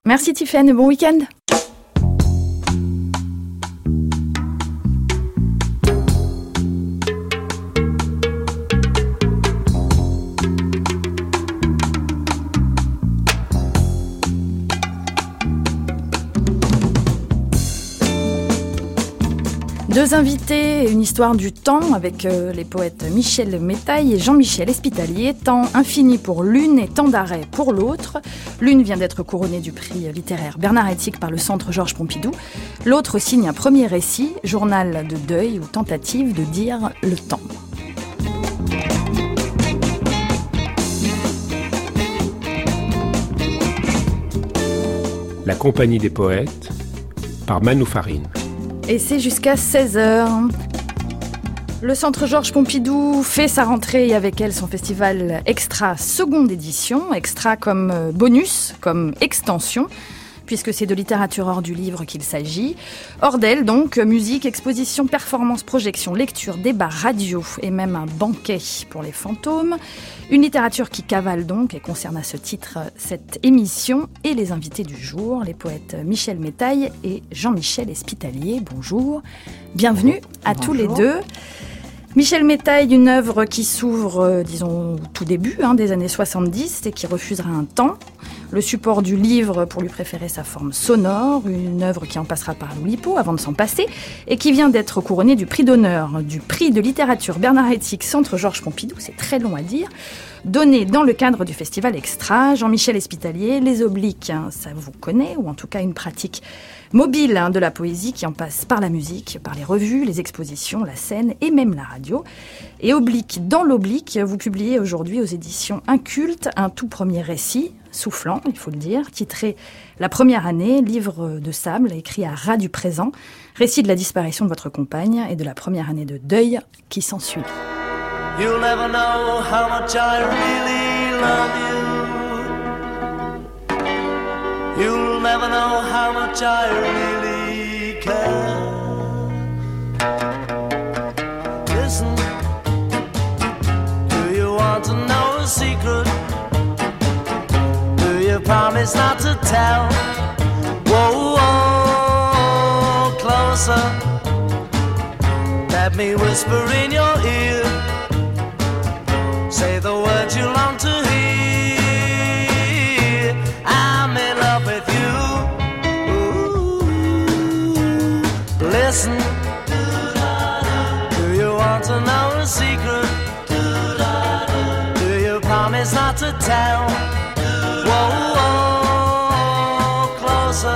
Merci Tiffaine, bon week-end. Deux invités et une histoire du temps avec les poètes Michel Métaille et Jean-Michel Espitalier. Temps infini pour l'une et temps d'arrêt pour l'autre. L'une vient d'être couronnée du prix littéraire Bernard Haitink par le Centre Georges Pompidou. L'autre signe un premier récit, journal de deuil ou tentative de dire le temps. La compagnie des poètes par Manou Farine. Et c'est jusqu'à 16h. Le Centre Georges Pompidou fait sa rentrée et avec elle son festival Extra seconde édition. Extra comme bonus, comme extension, puisque c'est de littérature hors du livre qu'il s'agit. Hors d'elle donc, musique, exposition, performance, projection, lecture, débat, radio et même un banquet pour les fantômes. Une littérature qui cavale donc et concerne à ce titre cette émission et les invités du jour, les poètes Michel Métaille et Jean-Michel Espitalier. Bonjour, bienvenue à tous les deux. Michel Métaille, une œuvre qui s'ouvre, disons, au tout début des années 70 et qui refusera un temps. Le support du livre pour lui préférer sa forme sonore, une œuvre qui en passera par l'Oulipo avant de s'en passer et qui vient d'être couronnée du prix d'honneur du prix de littérature Bernard Haitink Centre Georges Pompidou, c'est très long à dire, donné dans le cadre du festival Extra. Jean-Michel Espitalier, les obliques, ça vous connaît, ou en tout cas une pratique mobile de la poésie qui en passe par la musique, par les revues, les expositions, la scène et même la radio. Et oblique dans l'oblique, vous publiez aujourd'hui aux éditions Inculte un tout premier récit, soufflant, il faut le dire, titré La première année, livre de sable, écrit à ras du présent, récit de la disparition de votre compagne et de la première année de deuil qui s'ensuit. You'll never know how much I really love you. You'll never know how much I really care. Listen, do you want to know a secret? Do you promise not to tell? Whoa, whoa, closer. Let me whisper in your ear. Say the words you long to hear. I'm in love with you. Ooh. Listen. Do you want to know a secret? Do you promise not to tell? Whoa, whoa, closer.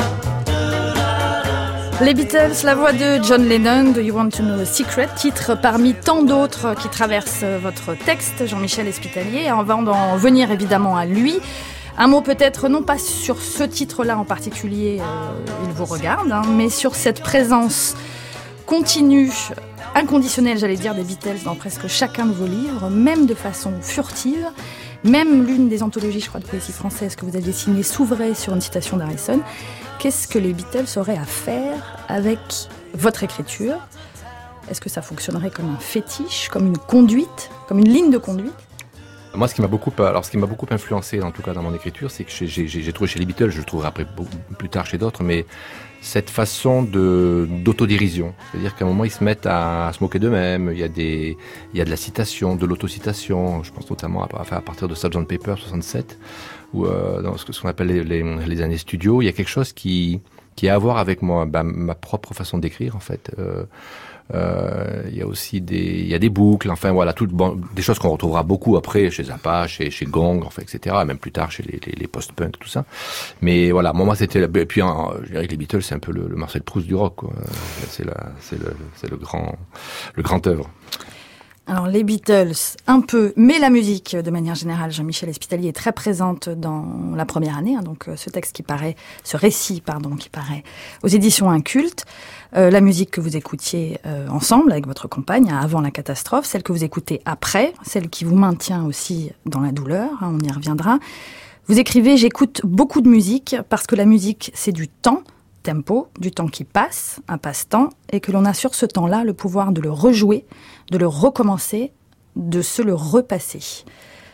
Les Beatles, la voix de John Lennon, Do You Want to Know a Secret, titre parmi tant d'autres qui traversent votre texte, Jean-Michel Espitalier. Avant d'en venir évidemment à lui, un mot peut-être non pas sur ce titre-là en particulier, il vous regarde, mais sur cette présence continue, inconditionnelle, j'allais dire, des Beatles dans presque chacun de vos livres, même de façon furtive. Même l'une des anthologies, je crois, de poésie française que vous aviez signée s'ouvrait sur une citation d'Harrison. Qu'est-ce que les Beatles auraient à faire avec votre écriture ? Est-ce que ça fonctionnerait comme un fétiche, comme une conduite, comme une ligne de conduite ? Moi, ce qui m'a beaucoup influencé, en tout cas dans mon écriture, c'est que j'ai trouvé chez les Beatles, je le trouverai après plus tard chez d'autres, mais cette façon d'autodérision. C'est-à-dire qu'à un moment, ils se mettent à se moquer d'eux-mêmes. Il y a de la citation, de l'autocitation. Je pense notamment à partir de Sgt. Pepper 67, ou dans ce qu'on appelle les années studio. Il y a quelque chose qui a à voir avec moi, ma propre façon d'écrire, en fait. Il y a aussi des boucles, enfin voilà, des choses qu'on retrouvera beaucoup après chez Zappa, chez Gong, enfin etc. Même plus tard chez les post-punk, tout ça. Mais voilà, moi c'était, et puis je dirais que les Beatles c'est un peu le Marcel Proust du rock, quoi. C'est le grand œuvre. Alors les Beatles, un peu, mais la musique de manière générale, Jean-Michel Espitalier est très présente dans la première année, donc ce récit qui paraît aux éditions Inculte. La musique que vous écoutiez ensemble avec votre compagne avant la catastrophe, celle que vous écoutez après, celle qui vous maintient aussi dans la douleur, on y reviendra. Vous écrivez « J'écoute beaucoup de musique parce que la musique c'est du temps ». Tempo, du temps qui passe, un passe-temps, et que l'on a sur ce temps-là le pouvoir de le rejouer, de le recommencer, de se le repasser.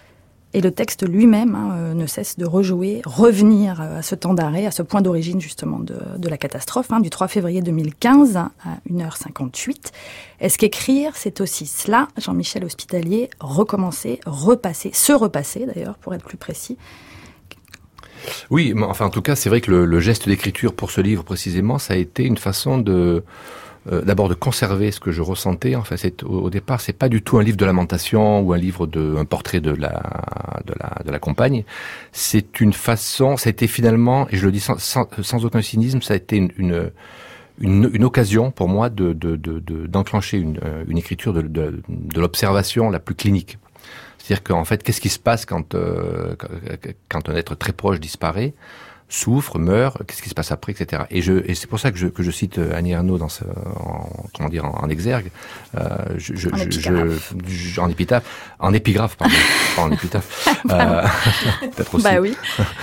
Et le texte lui-même ne cesse de rejouer, revenir à ce temps d'arrêt, à ce point d'origine justement de la catastrophe, du 3 février 2015 à 1h58. Est-ce qu'écrire, c'est aussi cela, Jean-Michel Hospitalier, recommencer, repasser, se repasser d'ailleurs, pour être plus précis? Oui, enfin en tout cas, c'est vrai que le geste d'écriture pour ce livre précisément, ça a été une façon d'abord de conserver ce que je ressentais. Enfin, au départ, c'est pas du tout un livre de lamentation ou un portrait de la compagne. C'est une façon, ça a été finalement, et je le dis sans aucun cynisme, ça a été une occasion pour moi d'enclencher une écriture de l'observation la plus clinique. C'est-à-dire qu'en fait, qu'est-ce qui se passe quand un être très proche disparaît, souffre, meurt, qu'est-ce qui se passe après, etc. Et c'est pour ça que je cite Annie Ernaux en exergue, en épigraphe, pardon, pas en épitaphe, peut-être aussi. Bah oui.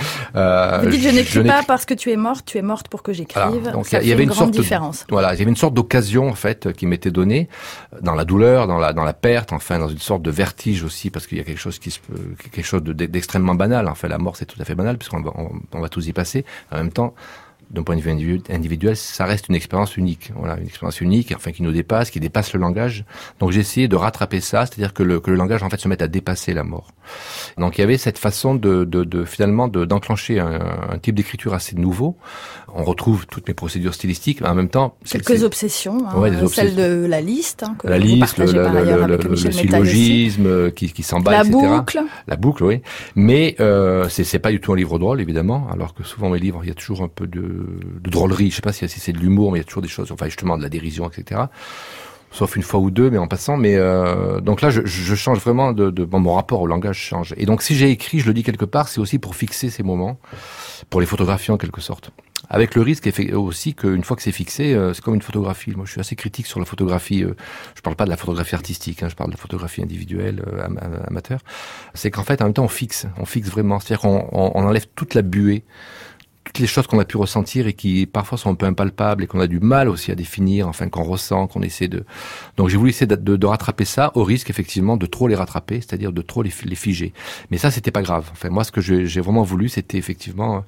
Vous dites, je n'écris pas parce que tu es morte pour que j'écrive. Voilà. Donc ça il y avait une grande sorte différence. Voilà, il y avait une sorte d'occasion en fait qui m'était donnée dans la douleur, dans la perte, enfin dans une sorte de vertige aussi, parce qu'il y a quelque chose d'extrêmement banal. Enfin, la mort c'est tout à fait banal puisqu'on va tous y passer. En même temps, d'un point de vue individuel, ça reste une expérience unique. Voilà, une expérience unique, enfin qui nous dépasse, qui dépasse le langage. Donc j'ai essayé de rattraper ça, c'est-à-dire que le langage en fait se mette à dépasser la mort. Donc il y avait cette façon finalement d'enclencher un type d'écriture assez nouveau. On retrouve toutes mes procédures stylistiques, mais en même temps quelques obsessions, celle de la liste, que la vous liste, partagez par ailleurs avec Michel Métaille aussi. Le syllogisme qui s'emballe, la etc. Boucle. La boucle, oui. Mais c'est pas du tout un livre drôle, évidemment, alors que souvent mes livres, il y a toujours un peu de drôlerie. Je sais pas si c'est de l'humour, mais il y a toujours des choses, enfin justement de la dérision, etc. Sauf une fois ou deux, mais en passant. Mais donc là, je change vraiment mon rapport au langage change. Et donc si j'ai écrit, je le dis quelque part, c'est aussi pour fixer ces moments, pour les photographier en quelque sorte. Avec le risque aussi qu'une fois que c'est fixé, c'est comme une photographie. Moi, je suis assez critique sur la photographie. Je parle pas de la photographie artistique, je parle de la photographie individuelle, amateur. C'est qu'en fait, en même temps, on fixe vraiment. C'est-à-dire qu'on enlève toute la buée, toutes les choses qu'on a pu ressentir et qui parfois sont un peu impalpables et qu'on a du mal aussi à définir, enfin qu'on ressent, qu'on essaie de... Donc j'ai voulu essayer de rattraper ça au risque effectivement de trop les rattraper, c'est-à-dire de trop les figer. Mais ça c'était pas grave. Enfin moi ce que j'ai vraiment voulu c'était effectivement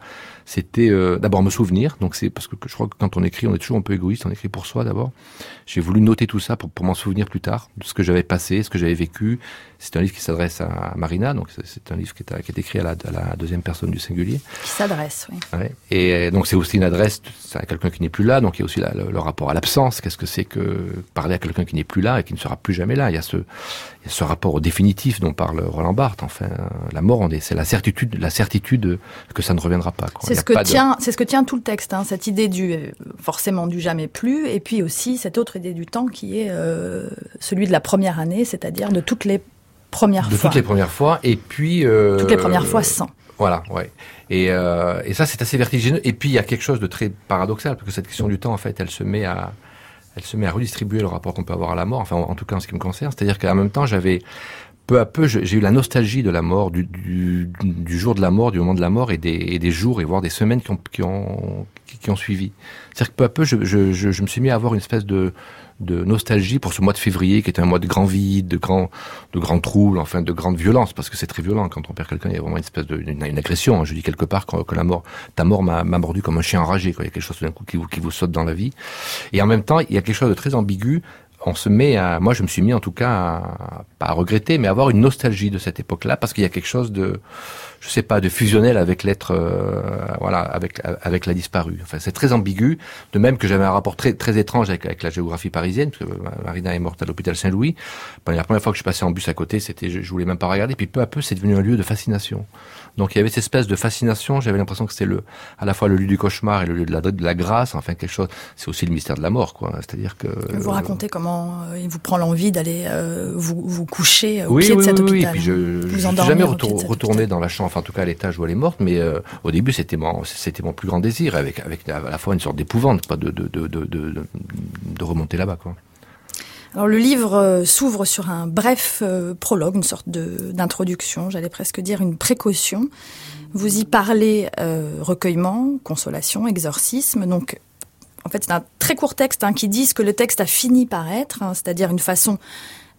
d'abord me souvenir. Donc c'est parce que je crois que quand on écrit on est toujours un peu égoïste, on écrit pour soi d'abord. J'ai voulu noter tout ça pour m'en souvenir plus tard de ce que j'avais passé, ce que j'avais vécu. C'est un livre qui s'adresse à Marina, donc c'est un livre qui est écrit à la deuxième personne du singulier. Qui s'adresse, oui. Ouais. Et donc c'est aussi une adresse à quelqu'un qui n'est plus là, donc il y a aussi le rapport à l'absence. Qu'est-ce que c'est que parler à quelqu'un qui n'est plus là et qui ne sera plus jamais là? Il y a ce rapport au définitif dont parle Roland Barthes. Enfin, la mort, c'est la certitude que ça ne reviendra pas. Quoi. C'est ce que tient tout le texte, cette idée forcément du jamais plus, et puis aussi cette autre idée du temps qui est celui de la première année, c'est-à-dire de toutes les premières fois. De toutes les premières fois, et puis... toutes les premières fois sans. Voilà, ouais. Et ça, c'est assez vertigineux. Et puis, il y a quelque chose de très paradoxal, parce que cette question du temps, en fait, elle se met à redistribuer le rapport qu'on peut avoir à la mort, enfin, en tout cas, en ce qui me concerne. C'est-à-dire qu'en même temps, peu à peu, j'ai eu la nostalgie de la mort, du jour de la mort, du moment de la mort, et des jours, et voire des semaines qui ont suivi. C'est-à-dire que peu à peu, je me suis mis à avoir une espèce de nostalgie pour ce mois de février qui était un mois de grand vide, de grand trouble, enfin de grande violence, parce que c'est très violent quand on perd quelqu'un. Il y a vraiment une espèce une agression. Je dis quelque part que ta mort m'a mordu comme un chien enragé. Quoi. Il y a quelque chose d'un coup qui vous saute dans la vie. Et en même temps, il y a quelque chose de très ambigu. Moi je me suis mis en tout cas pas à regretter, mais à avoir une nostalgie de cette époque-là, parce qu'il y a quelque chose de fusionnel avec l'être, avec la disparue. Enfin, c'est très ambigu. De même que j'avais un rapport très, très étrange avec la géographie parisienne, parce que Marina est morte à l'hôpital Saint-Louis. La première fois que je passais en bus à côté, je voulais même pas regarder. Puis peu à peu, c'est devenu un lieu de fascination. Donc il y avait cette espèce de fascination. J'avais l'impression que c'était à la fois le lieu du cauchemar et le lieu de la grâce. Enfin, quelque chose. C'est aussi le mystère de la mort, quoi. C'est-à-dire que. Vous racontez comment il vous prend l'envie d'aller vous coucher au pied de cet hôpital. Oui, puis je suis jamais retourné dans la chambre, enfin en tout cas à l'étage où elle est morte, mais au début c'était mon plus grand désir, avec à la fois une sorte d'épouvante, quoi, de remonter là-bas, quoi. Alors le livre s'ouvre sur un bref prologue, une sorte d'introduction, j'allais presque dire une précaution. Vous y parlez recueillement, consolation, exorcisme, donc en fait c'est un très court texte qui dit ce que le texte a fini par être, c'est-à-dire une façon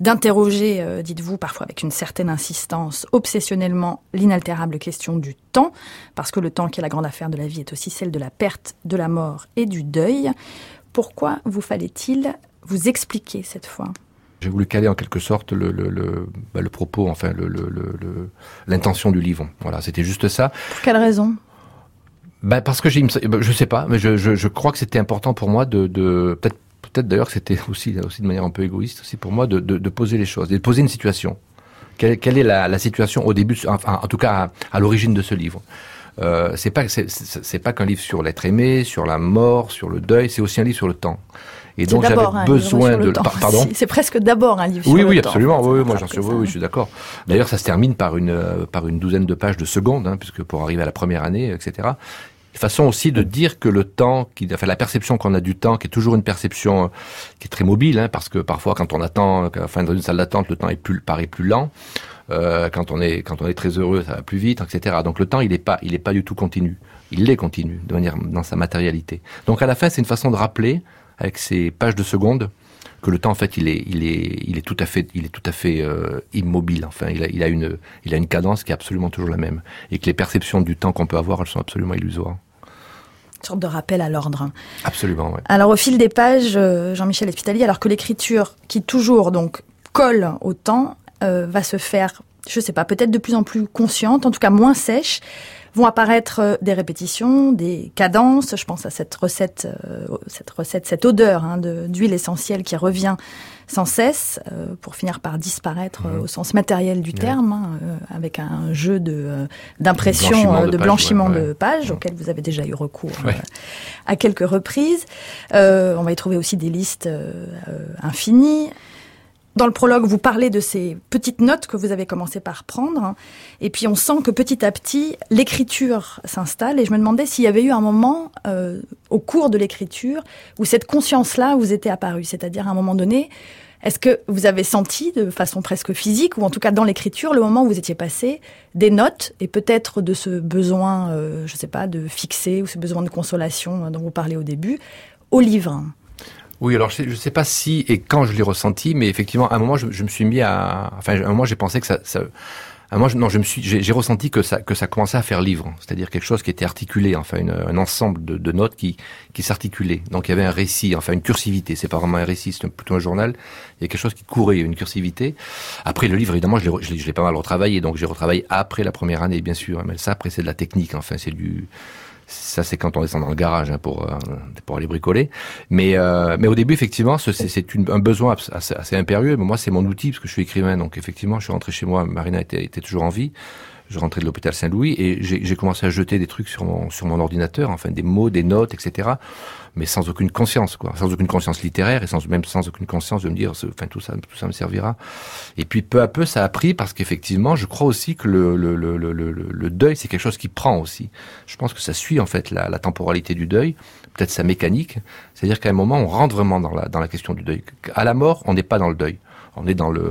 d'interroger, dites-vous, parfois avec une certaine insistance, obsessionnellement, l'inaltérable question du temps, parce que le temps qui est la grande affaire de la vie est aussi celle de la perte, de la mort et du deuil. Pourquoi vous fallait-il vous expliquer cette fois ? J'ai voulu caler en quelque sorte le propos, enfin l'intention du livre. Voilà, c'était juste ça. Pour quelle raison ? Parce que je sais pas, mais je crois que c'était important pour moi de peut-être d'ailleurs que c'était aussi de manière un peu égoïste aussi pour moi de poser les choses, de poser une situation. Quelle est la situation au début, enfin, en tout cas à l'origine de ce livre. C'est pas qu'un livre sur l'être aimé, sur la mort, sur le deuil, c'est aussi un livre sur le temps. Et donc j'avais besoin de pardon. C'est presque d'abord un livre sur le temps. Oui, absolument. Oui, moi je suis d'accord. D'ailleurs, ça se termine par une douzaine de pages de secondes, puisque pour arriver à la première année, etc. Façon aussi de dire que le temps, la perception qu'on a du temps, qui est toujours une perception qui est très mobile, parce que parfois quand on attend, dans une salle d'attente, le temps paraît plus lent. Quand on est très heureux, ça va plus vite, etc. Donc le temps, il est pas du tout continu. Il est continu de manière dans sa matérialité. Donc à la fin, c'est une façon de rappeler avec ces pages de secondes que le temps en fait il est tout à fait immobile. Enfin, il a une cadence qui est absolument toujours la même et que les perceptions du temps qu'on peut avoir, elles sont absolument illusoires. Une sorte de rappel à l'ordre. Absolument, oui. Alors au fil des pages, Jean-Michel Espitalier, alors que l'écriture qui toujours donc colle au temps va se faire, je sais pas, peut-être de plus en plus consciente, en tout cas moins sèche. Vont apparaître des répétitions, des cadences. Je pense à cette recette, cette odeur d'huile essentielle qui revient sans cesse, pour finir par disparaître au sens matériel du terme, avec un jeu d'impression, de blanchiment de pages, auquel vous avez déjà eu recours à quelques reprises. On va y trouver aussi des listes infinies. Dans le prologue, vous parlez de ces petites notes que vous avez commencé par prendre, et puis on sent que petit à petit, l'écriture s'installe, et je me demandais s'il y avait eu un moment, au cours de l'écriture, où cette conscience-là vous était apparue, c'est-à-dire à un moment donné, est-ce que vous avez senti, de façon presque physique, ou en tout cas dans l'écriture, le moment où vous étiez passé des notes, et peut-être de ce besoin, je sais pas, de fixer, ou ce besoin de consolation dont vous parlez au début, au livre ? Oui, alors je sais pas si et quand je l'ai ressenti, mais effectivement, à un moment, je me suis mis à un moment, j'ai pensé que j'ai ressenti que ça commençait à faire livre. C'est-à-dire quelque chose qui était articulé, enfin, un ensemble de notes qui s'articulaient. Donc, il y avait un récit, enfin, une cursivité. C'est pas vraiment un récit, c'est plutôt un journal. Il y a quelque chose qui courait, une cursivité. Après, le livre, évidemment, je l'ai pas mal retravaillé. Donc, j'ai retravaillé après la première année, bien sûr. Mais ça, après, c'est de la technique, enfin, ça, c'est quand on descend dans le garage pour aller bricoler. Mais au début, effectivement, c'est un besoin assez impérieux. Mais moi, c'est mon outil parce que je suis écrivain. Donc, effectivement, je suis rentré chez moi. Marina était toujours en vie. Je rentrais de l'hôpital Saint-Louis et j'ai commencé à jeter des trucs sur mon ordinateur, enfin des mots, des notes, etc. Mais sans aucune conscience, sans aucune conscience littéraire et sans aucune conscience de me dire, enfin tout ça me servira. Et puis peu à peu, ça a pris parce qu'effectivement, je crois aussi que le deuil, c'est quelque chose qui prend aussi. Je pense que ça suit en fait la temporalité du deuil, peut-être sa mécanique. C'est-à-dire qu'à un moment, on rentre vraiment dans la question du deuil. À la mort, on n'est pas dans le deuil, on est dans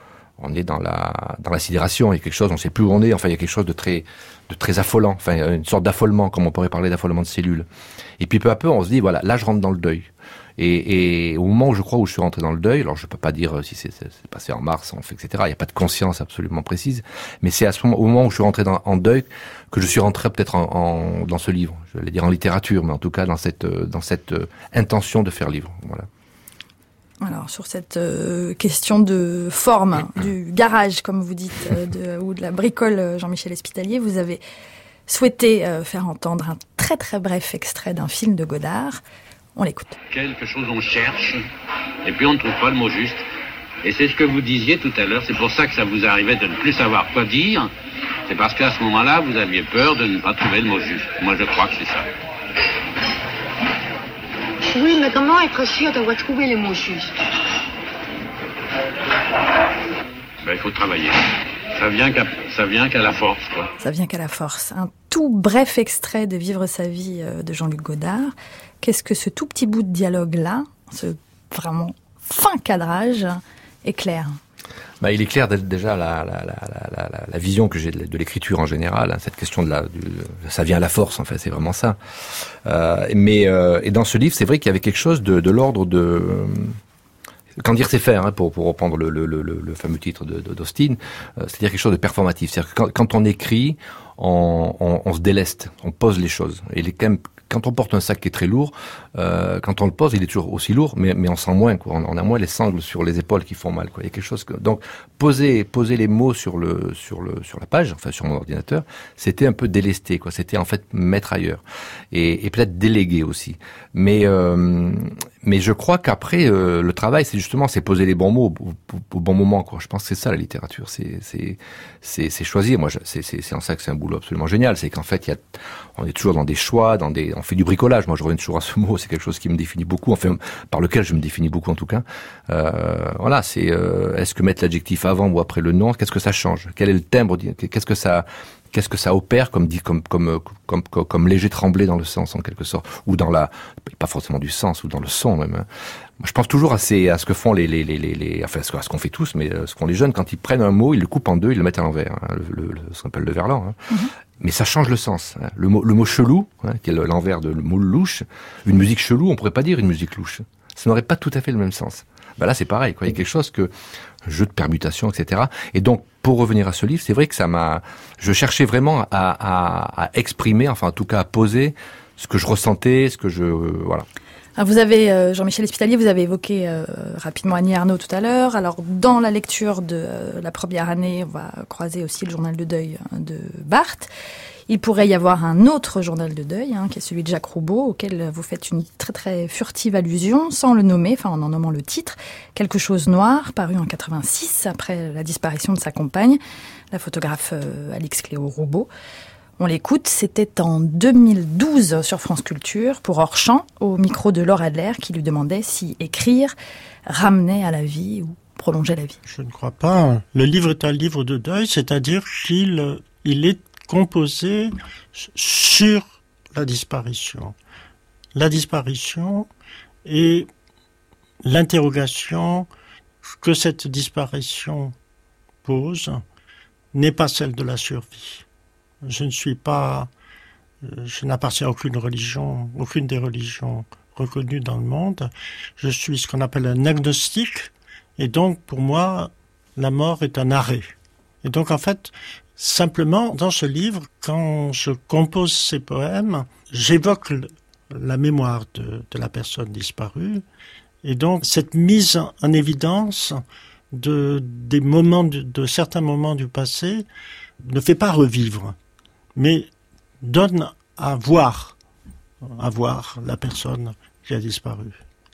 la sidération, il y a quelque chose, on ne sait plus où on est, enfin il y a quelque chose de très affolant, enfin une sorte d'affolement, comme on pourrait parler d'affolement de cellules. Et puis peu à peu, on se dit, voilà, là je rentre dans le deuil. Et au moment où je suis rentré dans le deuil, alors je peux pas dire si c'est passé en mars, etc. Il n'y a pas de conscience absolument précise, mais c'est au moment où je suis rentré en deuil que je suis rentré peut-être dans ce livre. Je vais dire en littérature, mais en tout cas dans cette intention de faire livre. Voilà. Alors, sur cette question de forme, du garage, comme vous dites, ou de la bricole, Jean-Michel Espitalier, vous avez souhaité faire entendre un très très bref extrait d'un film de Godard. On l'écoute. Quelque chose on cherche, et puis on ne trouve pas le mot juste. Et c'est ce que vous disiez tout à l'heure, c'est pour ça que ça vous arrivait de ne plus savoir quoi dire. C'est parce qu'à ce moment-là, vous aviez peur de ne pas trouver le mot juste. Moi, je crois que c'est ça. Oui, mais comment être sûr d'avoir trouvé le mot juste? Il faut travailler. Ça vient qu'à la force, quoi. Ça vient qu'à la force. Un tout bref extrait de Vivre sa vie de Jean-Luc Godard. Qu'est-ce que ce tout petit bout de dialogue-là, ce vraiment fin cadrage, éclaire? Il éclaire déjà la vision que j'ai de l'écriture en général, cette question ça vient à la force, en fait, c'est vraiment ça. Et dans ce livre, c'est vrai qu'il y avait quelque chose de l'ordre de... Quand dire c'est faire, hein, pour reprendre le fameux titre d'Austin, c'est-à-dire quelque chose de performatif. C'est-à-dire que quand on écrit, on se déleste, on pose les choses. Et quand on porte un sac qui est très lourd, quand on le pose, il est toujours aussi lourd, mais on sent moins, quoi. On a moins les sangles sur les épaules qui font mal, quoi. Il y a quelque chose donc poser les mots sur la page, enfin sur mon ordinateur, c'était un peu délester, quoi. C'était en fait mettre ailleurs et peut-être déléguer aussi. Mais je crois qu'après le travail, c'est poser les bons mots au bon moment, quoi. Je pense que c'est ça la littérature, c'est choisir. Moi, c'est en ça que c'est un boulot absolument génial, c'est qu'en fait on est toujours dans des choix, on fait du bricolage. Moi, je reviens toujours à ce mot, c'est quelque chose qui me définit beaucoup, enfin par lequel je me définis beaucoup en tout cas. Voilà, c'est est-ce que mettre l'adjectif avant ou après le nom, qu'est-ce que ça change? Quel est le timbre? Qu'est-ce que ça opère comme léger tremblé dans le sens en quelque sorte, ou dans pas forcément du sens, ou dans le son même. Hein. Moi, je pense toujours à ce que font enfin à ce qu'on fait tous, mais ce qu'ont les jeunes quand ils prennent un mot, ils le coupent en deux, ils le mettent à l'envers, hein, ce qu'on appelle le verlan. Hein. Mm-hmm. Mais ça change le sens. Hein. Le mot chelou, hein, qui est l'envers de le mot louche, une musique chelou, on pourrait pas dire une musique louche. Ça n'aurait pas tout à fait le même sens. Ben là, c'est pareil, quoi. Il y a quelque chose jeu de permutation, etc. Et donc, pour revenir à ce livre, c'est vrai que je cherchais vraiment à exprimer, enfin, en tout cas, à poser ce que je ressentais, voilà. Alors vous avez, Jean-Michel Espitalier, vous avez évoqué rapidement Annie Ernaux tout à l'heure. Alors, dans la lecture de la première année, on va croiser aussi le journal de deuil de Barthes. Il pourrait y avoir un autre journal de deuil, qui est celui de Jacques Roubaud, auquel vous faites une très très furtive allusion, sans le nommer, enfin en nommant le titre. Quelque chose noir, paru en 86, après la disparition de sa compagne, la photographe Alix Cléo Roubaud. On l'écoute, c'était en 2012 sur France Culture, pour Hors-Champ, au micro de Laure Adler, qui lui demandait si écrire ramenait à la vie ou prolongeait la vie. Je ne crois pas. Le livre est un livre de deuil, c'est-à-dire qu'il est composé sur la disparition. La disparition et l'interrogation que cette disparition pose n'est pas celle de la survie. Je n'appartiens à aucune des religions reconnues dans le monde. Je suis ce qu'on appelle un agnostique, et donc pour moi, la mort est un arrêt. Et donc en fait, simplement, dans ce livre, quand je compose ces poèmes, j'évoque la mémoire de la personne disparue, et donc cette mise en évidence de certains moments du passé ne fait pas revivre, mais donne à voir la personne qui a disparu.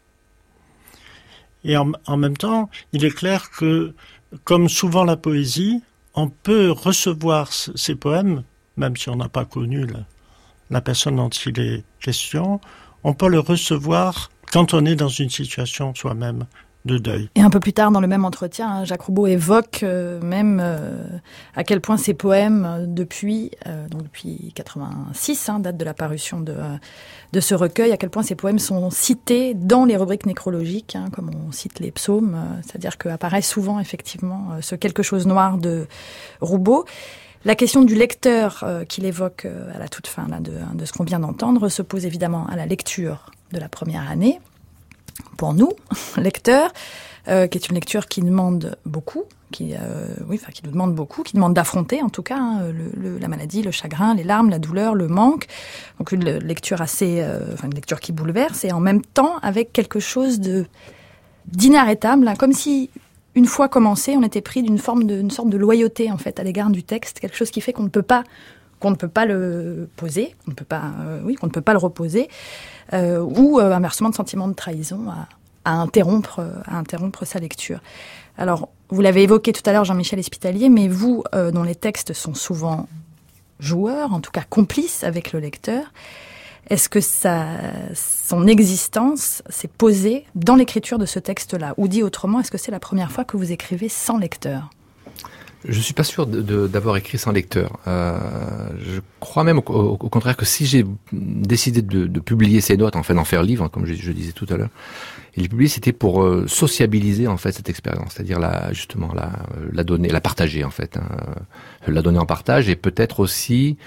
Et en même temps, il est clair que, comme souvent la poésie, on peut recevoir ces poèmes, même si on n'a pas connu la personne dont il est question, on peut le recevoir quand on est dans une situation soi-même de deuil. Et un peu plus tard, dans le même entretien, Jacques Roubaud évoque même à quel point ces poèmes, depuis 86, date de la parution de ce recueil, à quel point ces poèmes sont cités dans les rubriques nécrologiques, comme on cite les psaumes, c'est-à-dire qu'apparaît souvent effectivement ce quelque chose noir de Roubaud. La question du lecteur qu'il évoque à la toute fin de ce qu'on vient d'entendre se pose évidemment à la lecture de la première année. Pour nous, lecteurs, qui est une lecture qui demande beaucoup, qui nous demande beaucoup, qui demande d'affronter en tout cas la maladie, le chagrin, les larmes, la douleur, le manque. Donc une lecture une lecture qui bouleverse, et en même temps avec quelque chose d'inarrêtable, comme si une fois commencé, on était pris d'une sorte de loyauté en fait à l'égard du texte, quelque chose qui fait qu'on ne peut pas le poser, qu'on ne peut pas le reposer, ou inversement de sentiment de trahison à interrompre sa lecture. Alors, vous l'avez évoqué tout à l'heure, Jean-Michel Espitalier, mais vous, dont les textes sont souvent joueurs, en tout cas complices avec le lecteur, est-ce que son existence s'est posée dans l'écriture de ce texte-là? Ou dit autrement, est-ce que c'est la première fois que vous écrivez sans lecteur? Je suis pas sûr d'avoir écrit sans lecteur. Je crois même au contraire que si j'ai décidé de publier ces notes, d'en faire livre, comme je disais tout à l'heure, et les publier, c'était pour sociabiliser en fait cette expérience, c'est-à-dire la donner, la partager en fait, la donner en partage, et peut-être aussi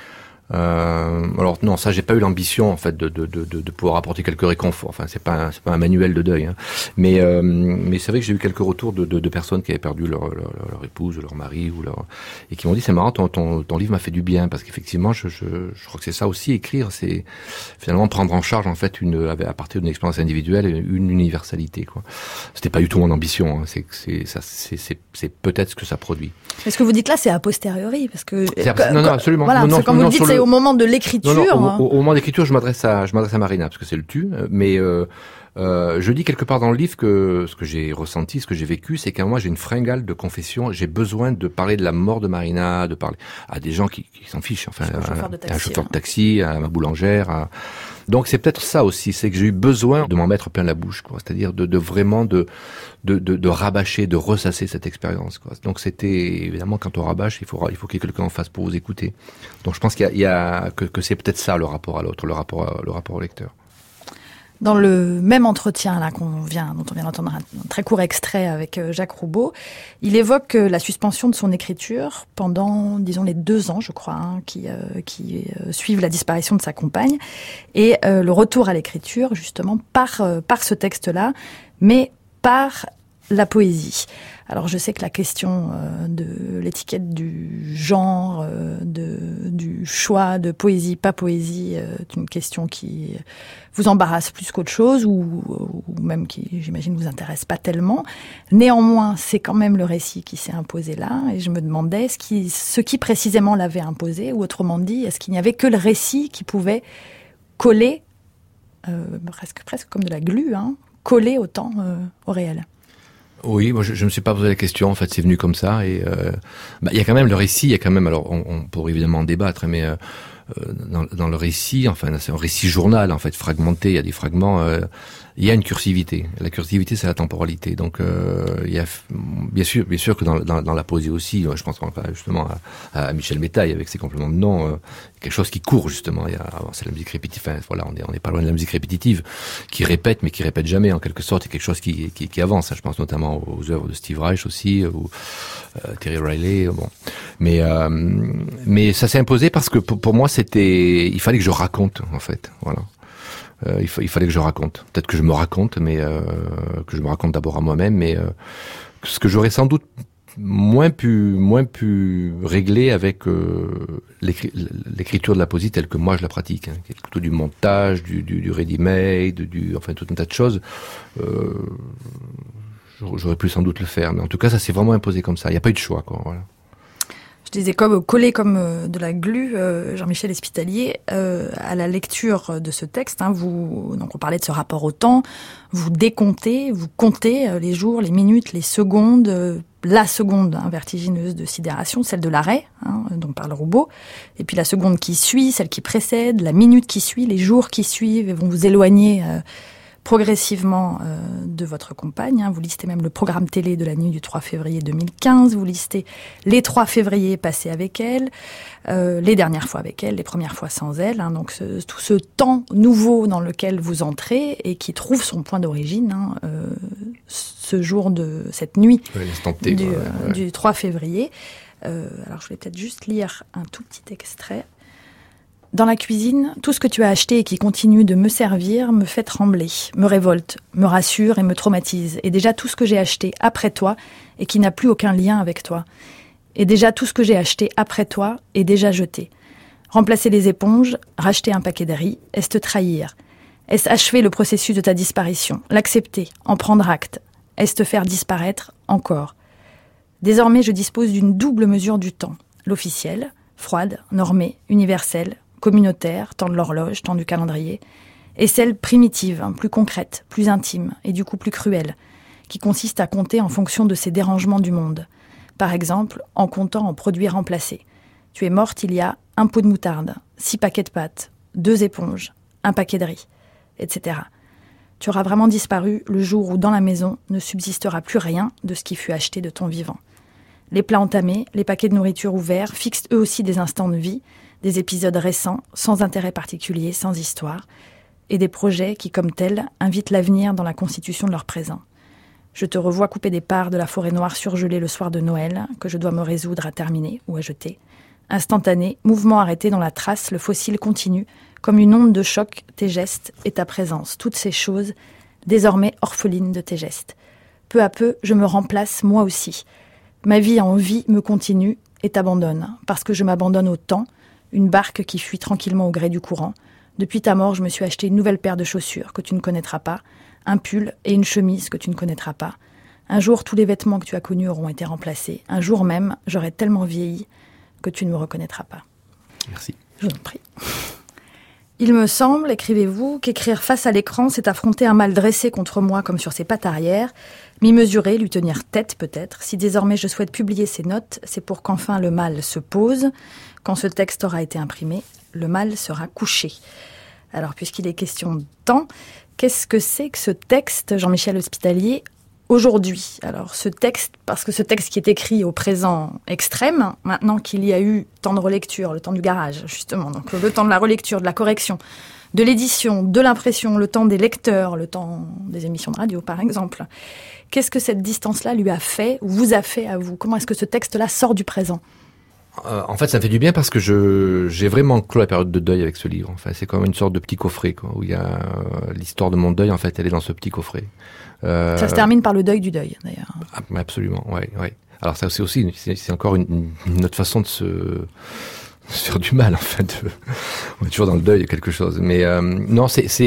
Alors non, ça j'ai pas eu l'ambition en fait de pouvoir apporter quelques réconforts. Enfin c'est pas un manuel de deuil, hein. Mais c'est vrai que j'ai eu quelques retours de personnes qui avaient perdu leur épouse, leur mari et qui m'ont dit c'est marrant, ton livre m'a fait du bien, parce qu'effectivement je crois que c'est ça aussi, écrire, c'est finalement prendre en charge en fait à partir d'une expérience individuelle une universalité, quoi. C'était pas du tout mon ambition, hein. C'est peut-être ce que ça produit. Mais ce que vous dites là, c'est a posteriori, parce que non, absolument. Voilà, non, comme vous le dites, c'est au moment de l'écriture. Non, au moment d'écriture, je m'adresse à Marina, parce que c'est le tu. Mais je dis quelque part dans le livre que ce que j'ai ressenti, ce que j'ai vécu, c'est qu'à moi j'ai une fringale de confession. J'ai besoin de parler de la mort de Marina, de parler à des gens qui s'en fichent. Enfin, un chauffeur de taxi, à ma boulangère. Donc c'est peut-être ça aussi, c'est que j'ai eu besoin de m'en mettre plein la bouche, quoi. C'est-à-dire de vraiment de rabâcher, de ressasser cette expérience, quoi. Donc c'était évidemment, quand on rabâche, il faut qu'il y ait quelqu'un en face pour vous écouter. Donc je pense qu'il y a que c'est peut-être ça le rapport à l'autre, le rapport au lecteur. Dans le même entretien là dont on vient d'entendre un très court extrait avec Jacques Roubaud, il évoque la suspension de son écriture pendant, disons, les 2 ans, je crois, hein, qui suivent la disparition de sa compagne, et le retour à l'écriture justement par ce texte-là, mais par la poésie. Alors je sais que la question de l'étiquette du genre, du choix de poésie, pas poésie, est une question qui vous embarrasse plus qu'autre chose, ou même qui, j'imagine, vous intéresse pas tellement. Néanmoins, c'est quand même le récit qui s'est imposé là, et je me demandais ce qui précisément l'avait imposé, ou autrement dit, est-ce qu'il n'y avait que le récit qui pouvait coller, presque comme de la glu, hein, coller autant au réel? Oui, moi je me suis pas posé la question, en fait c'est venu comme ça, et il y a quand même le récit, il y a quand même, alors on pourrait évidemment en débattre, mais dans le récit, enfin c'est un récit journal en fait, fragmenté, il y a des fragments, il y a une cursivité. La cursivité, c'est la temporalité. Donc il y a bien sûr que dans la poésie aussi, je pense justement à Michel Métaille avec ses compléments de nom, quelque chose qui court justement. C'est la musique répétitive. Enfin, voilà, on n'est pas loin de la musique répétitive qui répète, mais qui répète jamais en quelque sorte. Il y a quelque chose qui avance. Je pense notamment aux œuvres de Steve Reich aussi, ou Terry Riley. Bon, mais ça s'est imposé parce que pour moi il fallait que je raconte en fait. Voilà. Il fallait que je raconte. Peut-être que je me raconte, mais que je me raconte d'abord à moi-même, mais ce que j'aurais sans doute moins pu régler avec l'écriture de la poésie telle que moi je la pratique, hein, qui est plutôt du montage, du ready-made, enfin tout un tas de choses. J'aurais pu sans doute le faire, mais en tout cas ça s'est vraiment imposé comme ça. Il n'y a pas eu de choix, quoi. Voilà. Je disais collé comme de la glu, Jean-Michel Espitalier, à la lecture de ce texte, hein, donc on parlait de ce rapport au temps, vous décomptez, vous comptez les jours, les minutes, les secondes, la seconde vertigineuse de sidération, celle de l'arrêt, hein, dont parle Roubaud, et puis la seconde qui suit, celle qui précède, la minute qui suit, les jours qui suivent, et vont vous éloigner progressivement de votre compagne, hein. Vous listez même le programme télé de la nuit du 3 février 2015, vous listez les 3 février passés avec elle, les dernières fois avec elle, les premières fois sans elle, hein. Donc tout ce temps nouveau dans lequel vous entrez et qui trouve son point d'origine, hein, ce jour de cette nuit du 3 février. Alors je vais peut-être juste lire un tout petit extrait. Dans la cuisine, tout ce que tu as acheté et qui continue de me servir me fait trembler, me révolte, me rassure et me traumatise. Et déjà tout ce que j'ai acheté après toi et qui n'a plus aucun lien avec toi. Et déjà tout ce que j'ai acheté après toi est déjà jeté. Remplacer les éponges, racheter un paquet de riz, est-ce te trahir? Est-ce achever le processus de ta disparition? L'accepter, en prendre acte? Est-ce te faire disparaître encore? Désormais, je dispose d'une double mesure du temps. L'officiel, froide, normée, universelle, communautaire, temps de l'horloge, temps du calendrier, et celle primitive, hein, plus concrète, plus intime, et du coup plus cruelle, qui consiste à compter en fonction de ces dérangements du monde. Par exemple, en comptant en produits remplacés. Tu es morte il y a 1 pot de moutarde, 6 paquets de pâtes, 2 éponges, 1 paquet de riz, etc. Tu auras vraiment disparu le jour où dans la maison ne subsistera plus rien de ce qui fut acheté de ton vivant. Les plats entamés, les paquets de nourriture ouverts fixent eux aussi des instants de vie, des épisodes récents, sans intérêt particulier, sans histoire, et des projets qui, comme tels, invitent l'avenir dans la constitution de leur présent. Je te revois couper des parts de la forêt noire surgelée le soir de Noël, que je dois me résoudre à terminer ou à jeter. Instantané, mouvement arrêté dans la trace, le fossile continue, comme une onde de choc, tes gestes et ta présence. Toutes ces choses, désormais orphelines de tes gestes. Peu à peu, je me remplace moi aussi. Ma vie en vie me continue et t'abandonne, parce que je m'abandonne au temps, une barque qui fuit tranquillement au gré du courant. Depuis ta mort, je me suis acheté une nouvelle paire de chaussures que tu ne connaîtras pas, un pull et une chemise que tu ne connaîtras pas. Un jour, tous les vêtements que tu as connus auront été remplacés. Un jour même, j'aurai tellement vieilli que tu ne me reconnaîtras pas. Merci. Je vous en prie. Il me semble, écrivez-vous, qu'écrire face à l'écran, c'est affronter un mal dressé contre moi comme sur ses pattes arrière, m'y mesurer, lui tenir tête peut-être. Si désormais je souhaite publier ces notes, c'est pour qu'enfin le mal se pose. Quand ce texte aura été imprimé, le mal sera couché. Alors, puisqu'il est question de temps, qu'est-ce que c'est que ce texte, Jean-Michel Hospitalier, aujourd'hui? Alors, ce texte, parce que ce texte qui est écrit au présent extrême, maintenant qu'il y a eu temps de relecture, le temps du garage, justement, donc le temps de la relecture, de la correction, de l'édition, de l'impression, le temps des lecteurs, le temps des émissions de radio, par exemple. Qu'est-ce que cette distance-là lui a fait, ou vous a fait à vous? Comment est-ce que ce texte-là sort du présent? En fait, ça me fait du bien parce que j'ai vraiment clos la période de deuil avec ce livre. Enfin, c'est comme une sorte de petit coffret, quoi, où il y a l'histoire de mon deuil. En fait, elle est dans ce petit coffret. Ça se termine par le deuil du deuil, d'ailleurs. Absolument, ouais. Alors ça, c'est aussi, c'est encore une autre façon de se faire du mal, en fait. On est toujours dans le deuil, quelque chose. Mais non,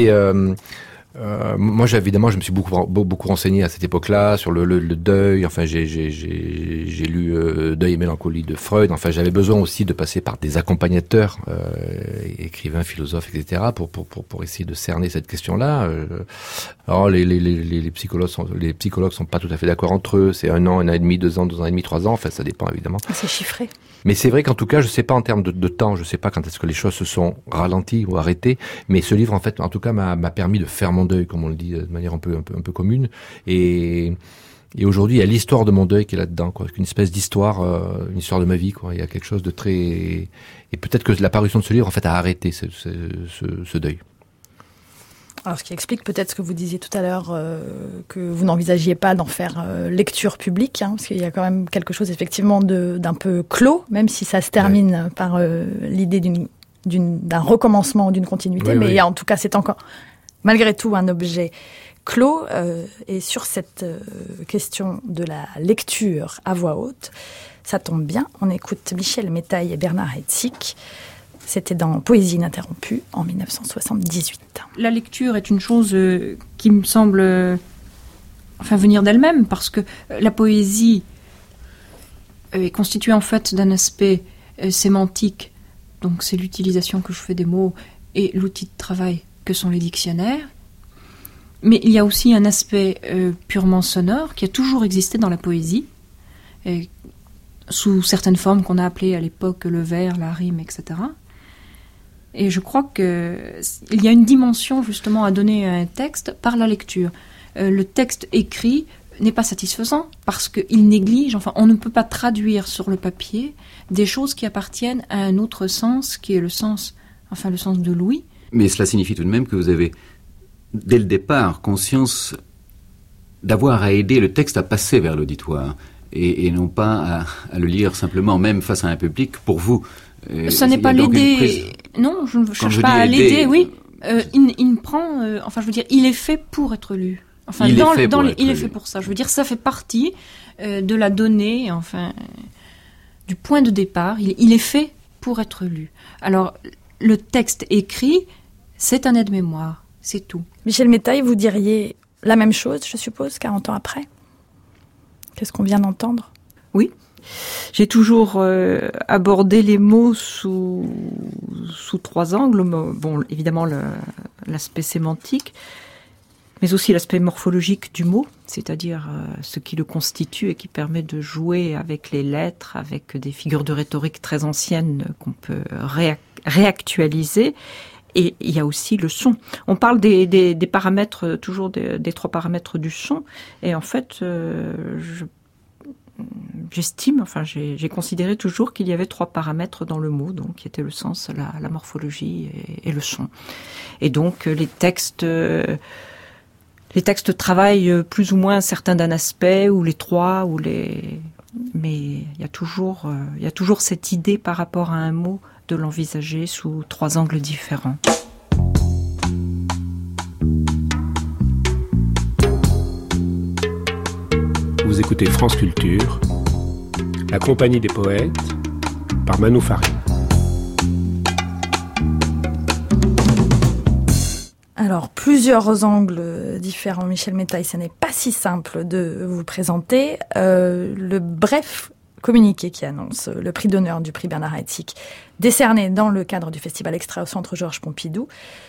moi, évidemment, je me suis beaucoup renseigné à cette époque-là sur le deuil. Enfin, j'ai lu Deuil et mélancolie de Freud. Enfin, j'avais besoin aussi de passer par des accompagnateurs, écrivains, philosophes, etc., pour essayer de cerner cette question-là. Alors, les psychologues sont pas tout à fait d'accord entre eux. C'est 1 an, 1 an et demi, 2 ans, 2 ans et demi, 3 ans. Enfin, ça dépend évidemment. C'est chiffré. Mais c'est vrai qu'en tout cas, je sais pas en termes de temps, je sais pas quand est-ce que les choses se sont ralenties ou arrêtées, mais ce livre, en fait, en tout cas, m'a permis de faire mon deuil, comme on le dit de manière un peu commune. Et aujourd'hui, il y a l'histoire de mon deuil qui est là-dedans, quoi. Une espèce d'histoire, une histoire de ma vie, quoi. Il y a quelque chose de très... Et peut-être que la parution de ce livre, en fait, a arrêté ce deuil. Alors, ce qui explique peut-être ce que vous disiez tout à l'heure, que vous n'envisagiez pas d'en faire lecture publique, hein, parce qu'il y a quand même quelque chose effectivement d'un peu clos, même si ça se termine par l'idée d'un recommencement ou d'une continuité, oui, mais oui. En tout cas, c'est encore malgré tout un objet clos. Et sur cette question de la lecture à voix haute, ça tombe bien, on écoute Michel Métaille et Bernard Hetzig. C'était dans Poésie ininterrompue en 1978. La lecture est une chose qui me semble venir d'elle-même, parce que la poésie est constituée en fait d'un aspect sémantique, donc c'est l'utilisation que je fais des mots et l'outil de travail que sont les dictionnaires. Mais il y a aussi un aspect purement sonore qui a toujours existé dans la poésie, sous certaines formes qu'on a appelées à l'époque le vers, la rime, etc. Et je crois qu'il y a une dimension justement à donner à un texte par la lecture. Le texte écrit n'est pas satisfaisant parce qu'il néglige, on ne peut pas traduire sur le papier des choses qui appartiennent à un autre sens, qui est le sens de l'ouïe. Mais cela signifie tout de même que vous avez, dès le départ, conscience d'avoir à aider le texte à passer vers l'auditoire et non pas à le lire simplement, même face à un public, pour vous. Ça n'est pas l'aider. Non, je ne cherche pas à l'aider, oui. Il prend, il est fait pour être lu. Il est fait pour ça. Je veux dire, ça fait partie de la donnée, du point de départ. Il est fait pour être lu. Alors, le texte écrit, c'est un aide-mémoire, c'est tout. Michel Métaille, vous diriez la même chose, je suppose, 40 ans après? Qu'est-ce qu'on vient d'entendre? Oui. J'ai toujours abordé les mots sous 3 angles. Bon, évidemment, l'aspect sémantique, mais aussi l'aspect morphologique du mot, c'est-à-dire ce qui le constitue et qui permet de jouer avec les lettres, avec des figures de rhétorique très anciennes qu'on peut réactualiser. Et il y a aussi le son. On parle des paramètres, toujours des 3 paramètres du son. Et en fait, j'estime, j'ai considéré toujours qu'il y avait 3 paramètres dans le mot, donc qui étaient le sens, la morphologie et le son. Et donc les textes travaillent plus ou moins certains d'un aspect, ou les 3, mais il y a toujours cette idée par rapport à un mot de l'envisager sous 3 angles différents. Vous écoutez France Culture, la compagnie des poètes, par Manou Farine. Alors, plusieurs angles différents. Michel Métaille, ce n'est pas si simple de vous présenter. Le bref communiqué qui annonce le prix d'honneur du prix Bernard Haitink, décerné dans le cadre du Festival Extra au Centre Georges Pompidou,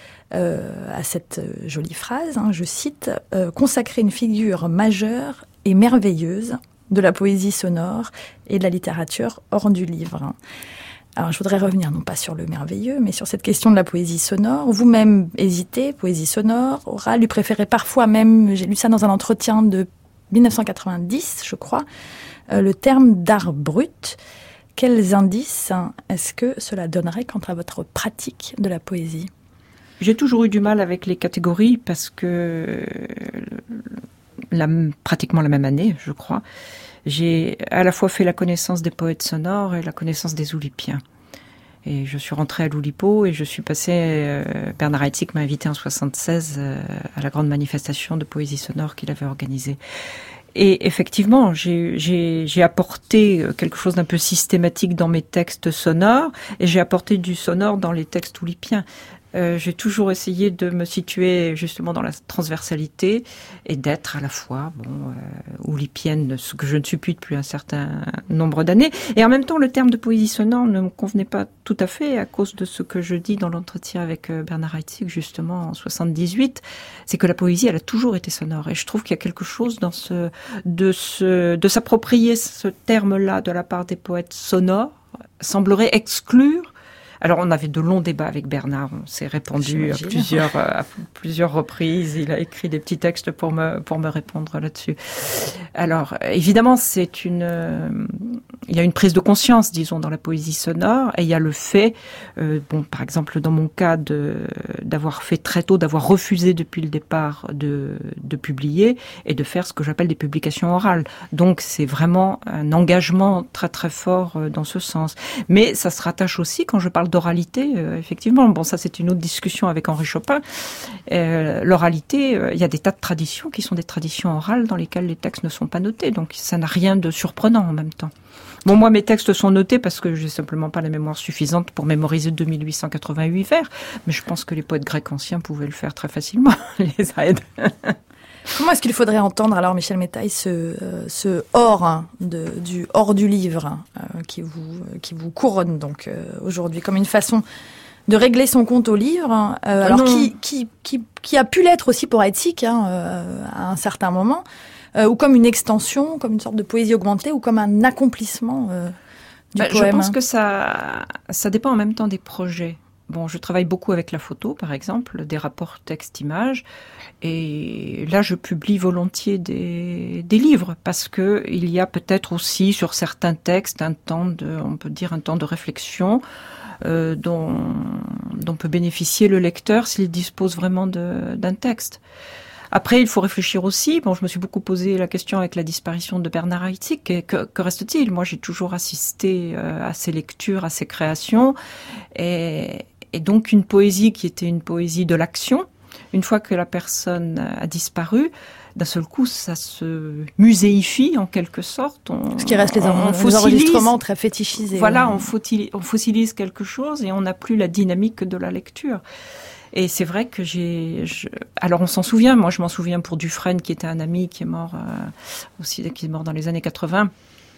à cette jolie phrase, je cite, « consacrer une figure majeure et merveilleuse de la poésie sonore et de la littérature hors du livre ». Alors, je voudrais revenir non pas sur le merveilleux, mais sur cette question de la poésie sonore. Vous-même hésitez, poésie sonore, orale, lui préférez parfois même, j'ai lu ça dans un entretien de 1990, je crois, le terme d'art brut. Quels indices est-ce que cela donnerait quant à votre pratique de la poésie ? J'ai toujours eu du mal avec les catégories parce que pratiquement la même année, je crois, j'ai à la fois fait la connaissance des poètes sonores et la connaissance des oulipiens. Et je suis rentrée à l'Oulipo et je suis passée... Bernard Haitink m'a invité en 1976 à la grande manifestation de poésie sonore qu'il avait organisée. Et effectivement, j'ai apporté quelque chose d'un peu systématique dans mes textes sonores et j'ai apporté du sonore dans les textes oulipiens. J'ai toujours essayé de me situer justement dans la transversalité et d'être à la fois oulipienne, ce que je ne suis plus depuis un certain nombre d'années. Et en même temps, le terme de poésie sonore ne me convenait pas tout à fait à cause de ce que je dis dans l'entretien avec Bernard Haitink, justement en 78. C'est que la poésie, elle a toujours été sonore. Et je trouve qu'il y a quelque chose dans de s'approprier ce terme-là de la part des poètes sonores semblerait exclure. Alors, on avait de longs débats avec Bernard. On s'est répondu à plusieurs reprises. Il a écrit des petits textes pour me répondre là-dessus. Alors, évidemment, il y a une prise de conscience, disons, dans la poésie sonore. Et il y a le fait, par exemple, dans mon cas, d'avoir fait très tôt, d'avoir refusé depuis le départ de publier et de faire ce que j'appelle des publications orales. Donc, c'est vraiment un engagement très, très fort dans ce sens. Mais ça se rattache aussi, quand je parle d'oralité, effectivement. Bon, ça, c'est une autre discussion avec Henri Chopin. L'oralité, il y a des tas de traditions qui sont des traditions orales dans lesquelles les textes ne sont pas notés. Donc, ça n'a rien de surprenant en même temps. Bon, moi, mes textes sont notés parce que j'ai simplement pas la mémoire suffisante pour mémoriser 2888 vers. Mais je pense que les poètes grecs anciens pouvaient le faire très facilement. Les aide. Comment est-ce qu'il faudrait entendre alors, Michel Métaille, ce hors du hors du livre qui vous couronne donc aujourd'hui comme une façon de régler son compte au livre, alors qui a pu l'être aussi pour Haitink à un certain moment, ou comme une extension, comme une sorte de poésie augmentée, ou comme un accomplissement du poème. Je pense que ça dépend en même temps des projets. Bon, je travaille beaucoup avec la photo, par exemple, des rapports texte-image. Et là, je publie volontiers des livres parce que il y a peut-être aussi sur certains textes un temps de réflexion dont peut bénéficier le lecteur s'il dispose vraiment d'un texte. Après, il faut réfléchir aussi. Bon, je me suis beaucoup posé la question avec la disparition de Bernard Haitink. Que reste-t-il ? Moi, j'ai toujours assisté à ses lectures, à ses créations. Et donc, une poésie qui était une poésie de l'action, une fois que la personne a disparu, d'un seul coup, ça se muséifie en quelque sorte. Ce qui reste les enregistrements très fétichisés. Voilà, on fossilise quelque chose et on n'a plus la dynamique de la lecture. Et c'est vrai que alors on s'en souvient, moi je m'en souviens pour Dufresne qui était un ami qui est mort qui est mort dans les années 80.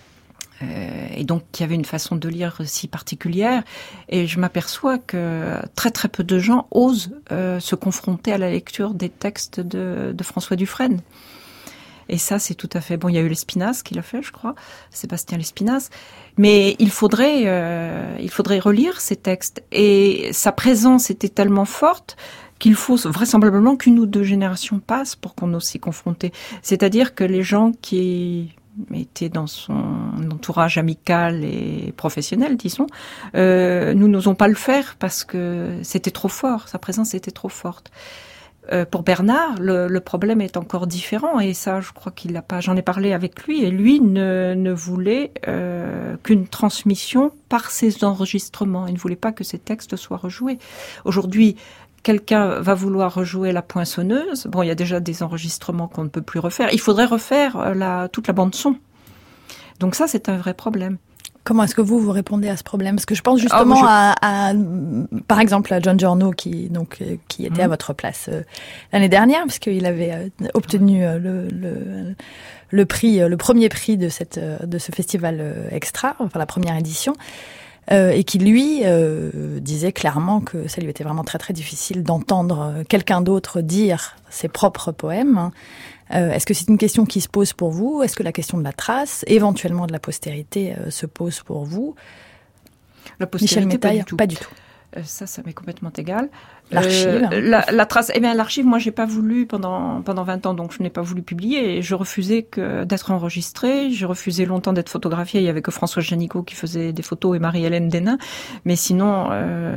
Et donc qui avait une façon de lire si particulière, et je m'aperçois que très très peu de gens osent se confronter à la lecture des textes de François Dufresne. Et ça, c'est tout à fait... Bon, il y a eu Lespinasse qui l'a fait, je crois, Sébastien Lespinasse. Mais il faudrait relire ces textes. Et sa présence était tellement forte qu'il faut vraisemblablement qu'une ou deux générations passent pour qu'on ose s'y confronter. C'est-à-dire que les gens qui étaient dans son entourage amical et professionnel, disons, nous n'osons pas le faire parce que c'était trop fort, sa présence était trop forte. Pour Bernard, le problème est encore différent, et ça, je crois qu'il l'a pas. J'en ai parlé avec lui, et lui ne voulait qu'une transmission par ses enregistrements. Il ne voulait pas que ses textes soient rejoués. Aujourd'hui, quelqu'un va vouloir rejouer La Poinçonneuse. Bon, il y a déjà des enregistrements qu'on ne peut plus refaire. Il faudrait refaire toute la bande son. Donc ça, c'est un vrai problème. Comment est-ce que vous répondez à ce problème? Parce que je pense justement par exemple, à John Giorno, qui était à votre place l'année dernière, parce qu'il avait obtenu le premier prix de ce festival Extra, enfin la première édition, et qui lui disait clairement que ça lui était vraiment très très difficile d'entendre quelqu'un d'autre dire ses propres poèmes. Est-ce que c'est une question qui se pose pour vous? Est-ce que la question de la trace, éventuellement de la postérité, se pose pour vous? La postérité, Michel Métaille, pas du tout. Ça m'est complètement égal. L'archive. La trace. Eh bien, l'archive, moi, j'ai pas voulu pendant 20 ans, donc je n'ai pas voulu publier. Et je refusais d'être enregistrée. Je refusais longtemps d'être photographiée. Il y avait que Françoise Janicot qui faisait des photos et Marie-Hélène Denain. Mais sinon,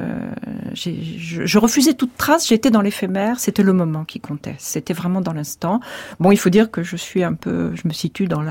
je refusais toute trace. J'étais dans l'éphémère. C'était le moment qui comptait. C'était vraiment dans l'instant. Bon, il faut dire que je me situe dans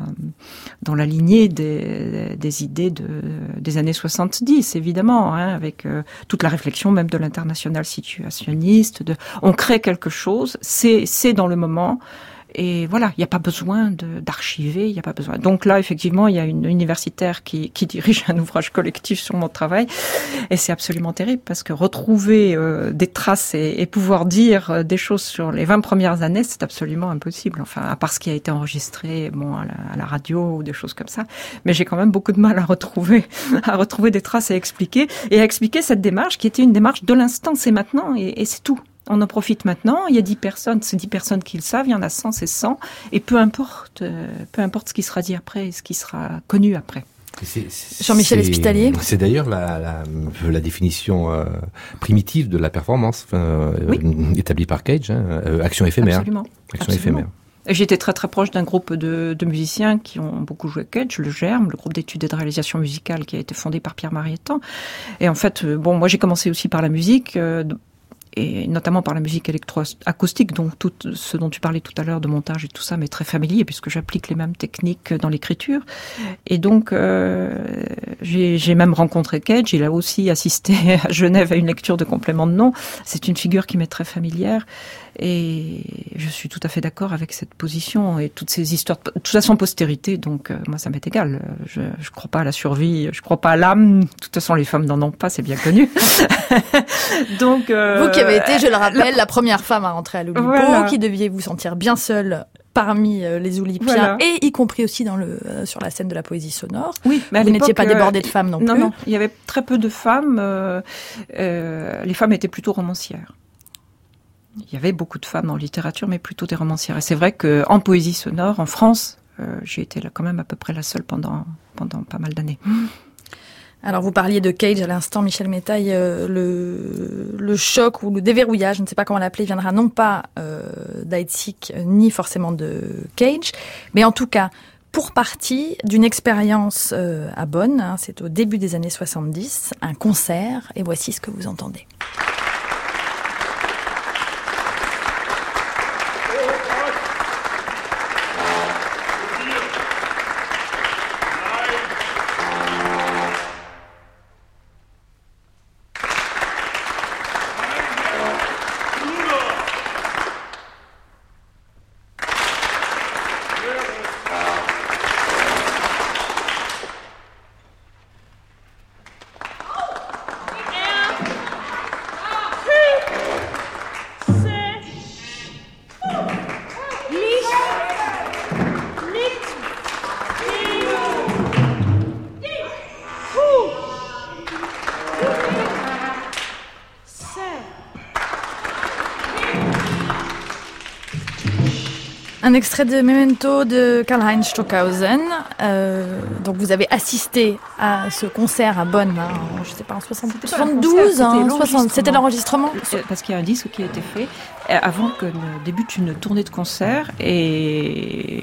la lignée des idées des années 70, évidemment, hein, avec toute la réflexion même de l'international situationniste, on crée quelque chose, c'est dans le moment, et voilà, il n'y a pas besoin d'archiver, il n'y a pas besoin. Donc là, effectivement, il y a une universitaire qui dirige un ouvrage collectif sur mon travail, et c'est absolument terrible, parce que retrouver des traces et pouvoir dire des choses sur les 20 premières années, c'est absolument impossible, enfin, à part ce qui a été enregistré à la radio ou des choses comme ça. Mais j'ai quand même beaucoup de mal à retrouver des traces et à expliquer cette démarche qui était une démarche de l'instant, c'est maintenant, et c'est tout. On en profite maintenant, il y a 10 personnes, c'est 10 personnes qui le savent, il y en a 100, c'est 100, et peu importe ce qui sera dit après et ce qui sera connu après. Jean-Michel Espitalier. C'est d'ailleurs la définition primitive de la performance, établie par Cage, action éphémère. Absolument. Action éphémère. J'étais très très proche d'un groupe de musiciens qui ont beaucoup joué Cage, le Germe, le groupe d'études et de réalisation musicale qui a été fondé par Pierre Marietan. Et en fait, moi j'ai commencé aussi par la musique, et notamment par la musique électroacoustique, donc tout ce dont tu parlais tout à l'heure de montage et tout ça m'est très familier puisque j'applique les mêmes techniques dans l'écriture. Et donc j'ai même rencontré Cage, il a aussi assisté à Genève à une lecture de complément de nom. C'est une figure qui m'est très familière et je suis tout à fait d'accord avec cette position et toutes ces histoires, tout ça sans postérité, donc moi ça m'est égal. Je crois pas à la survie, je crois pas à l'âme. De toute façon les femmes n'en ont pas, c'est bien connu. Donc vous qui avez été, je le rappelle, la première femme à rentrer à l'Oulipo, qui deviez vous sentir bien seule parmi les Oulipiens, et y compris aussi sur la scène de la poésie sonore. Oui, mais vous n'étiez pas débordée de femmes non plus. Non, il y avait très peu de femmes. Les femmes étaient plutôt romancières. Il y avait beaucoup de femmes en littérature, mais plutôt des romancières. Et c'est vrai qu'en poésie sonore, en France, j'ai été là quand même à peu près la seule pendant pas mal d'années. Alors vous parliez de Cage à l'instant, Michel Métaille, le choc ou le déverrouillage, je ne sais pas comment l'appeler, viendra non pas d'Heidsick ni forcément de Cage, mais en tout cas pour partie d'une expérience à Bonn, hein, c'est au début des années 70, un concert, et voici ce que vous entendez. Un extrait de Memento de Karlheinz Stockhausen. Donc vous avez assisté à ce concert à Bonn, hein, je sais pas, en 72, c'était l'enregistrement. Parce qu'il y a un disque qui a été fait avant que ne débute une tournée de concert. Et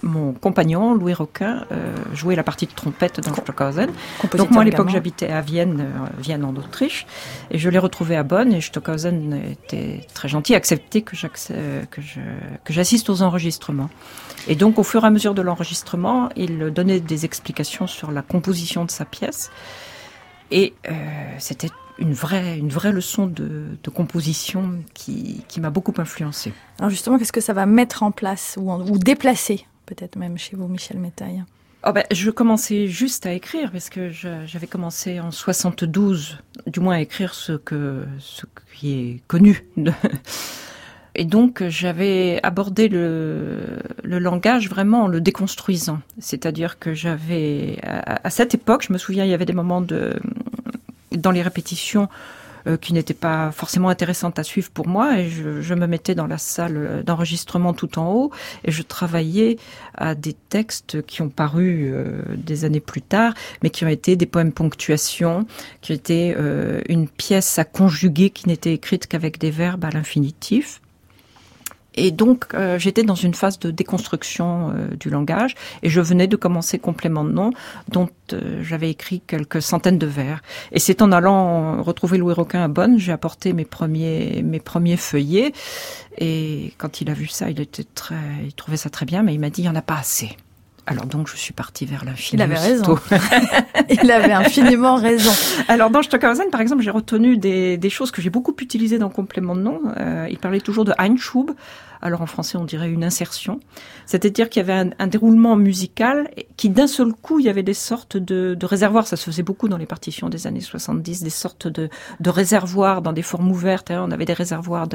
mon compagnon, Louis Roquin, jouait la partie de trompette dans Stockhausen. Donc moi, à l'époque, j'habitais à Vienne, Vienne en Autriche, et je l'ai retrouvé à Bonn, et Stockhausen était très gentil, accepté que j'assiste aux enregistrements. Et donc, au fur et à mesure de l'enregistrement, il donnait des explications sur la composition de sa pièce, et c'était une vraie leçon de composition qui m'a beaucoup influencée. Alors justement, qu'est-ce que ça va mettre en place ou déplacer, peut-être même chez vous, Michel Métaille? Je commençais juste à écrire, parce que j'avais commencé en 72, du moins à écrire ce qui est connu. Et donc, j'avais abordé le langage vraiment en le déconstruisant. C'est-à-dire que à cette époque, je me souviens, il y avait des moments dans les répétitions qui n'étaient pas forcément intéressantes à suivre pour moi, et je me mettais dans la salle d'enregistrement tout en haut et je travaillais à des textes qui ont paru des années plus tard, mais qui ont été des poèmes ponctuation, qui étaient une pièce à conjuguer qui n'était écrite qu'avec des verbes à l'infinitif. Et donc, j'étais dans une phase de déconstruction du langage, et je venais de commencer Complément de nom, dont j'avais écrit quelques centaines de vers. Et c'est en allant retrouver Louis Roquin à Bonn, j'ai apporté mes premiers feuillets. Et quand il a vu ça, il trouvait ça très bien, mais il m'a dit, il n'y en a pas assez. Alors donc, je suis partie vers l'infini. Il avait raison. Il avait infiniment raison. Alors dans Stockhausen, par exemple, j'ai retenu des choses que j'ai beaucoup utilisées dans Complément de nom. Il parlait toujours de Einschub. Alors en français, on dirait une insertion. C'est-à-dire qu'il y avait un déroulement musical qui, d'un seul coup, il y avait des sortes de réservoirs. Ça se faisait beaucoup dans les partitions des années 70, des sortes de réservoirs dans des formes ouvertes. On avait des réservoirs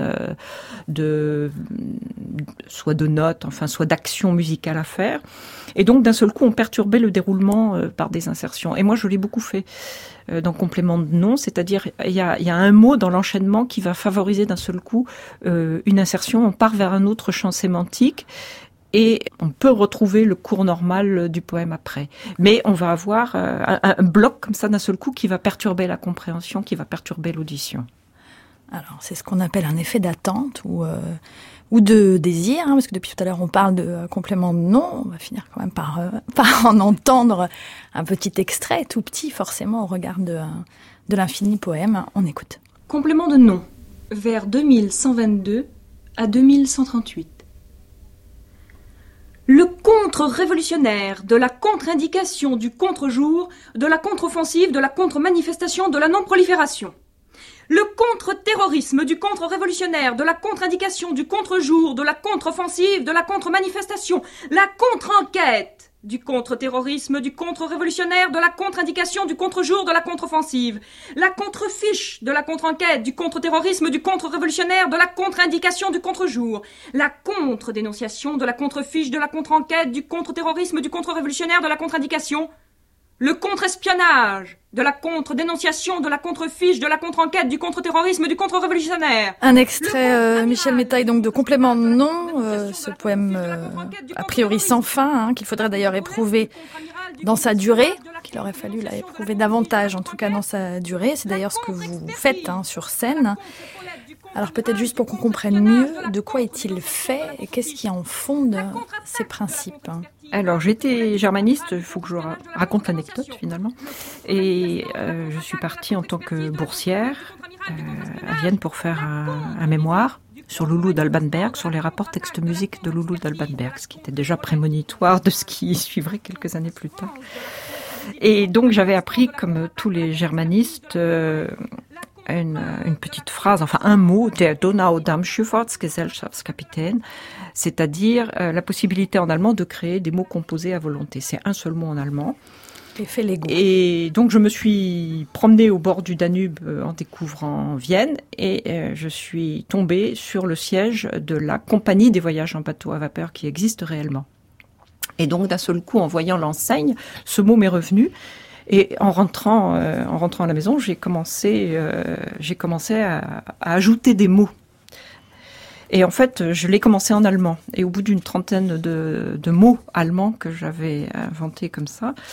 soit de notes, enfin, soit d'actions musicales à faire. Et donc, d'un seul coup, on perturbait le déroulement par des insertions. Et moi, je l'ai beaucoup fait dans Complément de nom, c'est-à-dire il y a un mot dans l'enchaînement qui va favoriser d'un seul coup une insertion, on part vers un autre champ sémantique et on peut retrouver le cours normal du poème après. Mais on va avoir un bloc comme ça d'un seul coup qui va perturber la compréhension, qui va perturber l'audition. Alors, c'est ce qu'on appelle un effet d'attente ou de désir, parce que depuis tout à l'heure on parle de complément de nom, on va finir quand même par en entendre un petit extrait, tout petit forcément au regard de l'infini poème. On écoute. Complément de nom, vers 2122 à 2138. Le contre-révolutionnaire, de la contre-indication, du contre-jour, de la contre-offensive, de la contre-manifestation, de la non-prolifération. Le contre-terrorisme, du contre-révolutionnaire, de la contre-indication, du contre-jour, de la contre-offensive, de la contre-manifestation, la contre-enquête, du contre-terrorisme, du contre-révolutionnaire, de la contre-indication, du contre-jour, de la contre-offensive, la contre-fiche, de la contre-enquête, du contre-terrorisme, du contre-révolutionnaire, de la contre-indication, du contre-jour, la contre-dénonciation, de la contre-fiche, de la contre-enquête, du contre-terrorisme, du contre-révolutionnaire, de la contre-indication, le contre-espionnage, de la contre-dénonciation, de la contre-fiche, de la contre-enquête, du contre-terrorisme, du contre-révolutionnaire. Un extrait, Michel Métaille, donc de Complément de nom, ce poème a priori sans fin, qu'il faudrait d'ailleurs éprouver dans sa durée, qu'il aurait fallu éprouver davantage, en tout cas dans sa durée. C'est d'ailleurs ce que vous faites sur scène. Alors peut-être juste pour qu'on comprenne mieux, de quoi est-il fait et qu'est-ce qui en fonde ces principes? Alors, j'étais germaniste, il faut que je raconte l'anecdote finalement. Et je suis partie en tant que boursière à Vienne pour faire un mémoire sur Loulou d'Alban Berg, sur les rapports texte-musique de Loulou d'Alban Berg, ce qui était déjà prémonitoire de ce qui suivrait quelques années plus tard. Et donc, j'avais appris, comme tous les germanistes, une petite phrase, enfin un mot, der Donau-Damm-Schifffahrtsgesellschaftskapitän, c'est-à-dire la possibilité en allemand de créer des mots composés à volonté. C'est un seul mot en allemand. Effet Lego. Et donc je me suis promenée au bord du Danube en découvrant Vienne et je suis tombée sur le siège de la compagnie des voyages en bateau à vapeur qui existe réellement. Et donc d'un seul coup, en voyant l'enseigne, ce mot m'est revenu. Et en rentrant à la maison, j'ai commencé à ajouter des mots. Et en fait, je l'ai commencé en allemand. Et au bout d'une trentaine de mots allemands que j'avais inventés comme ça,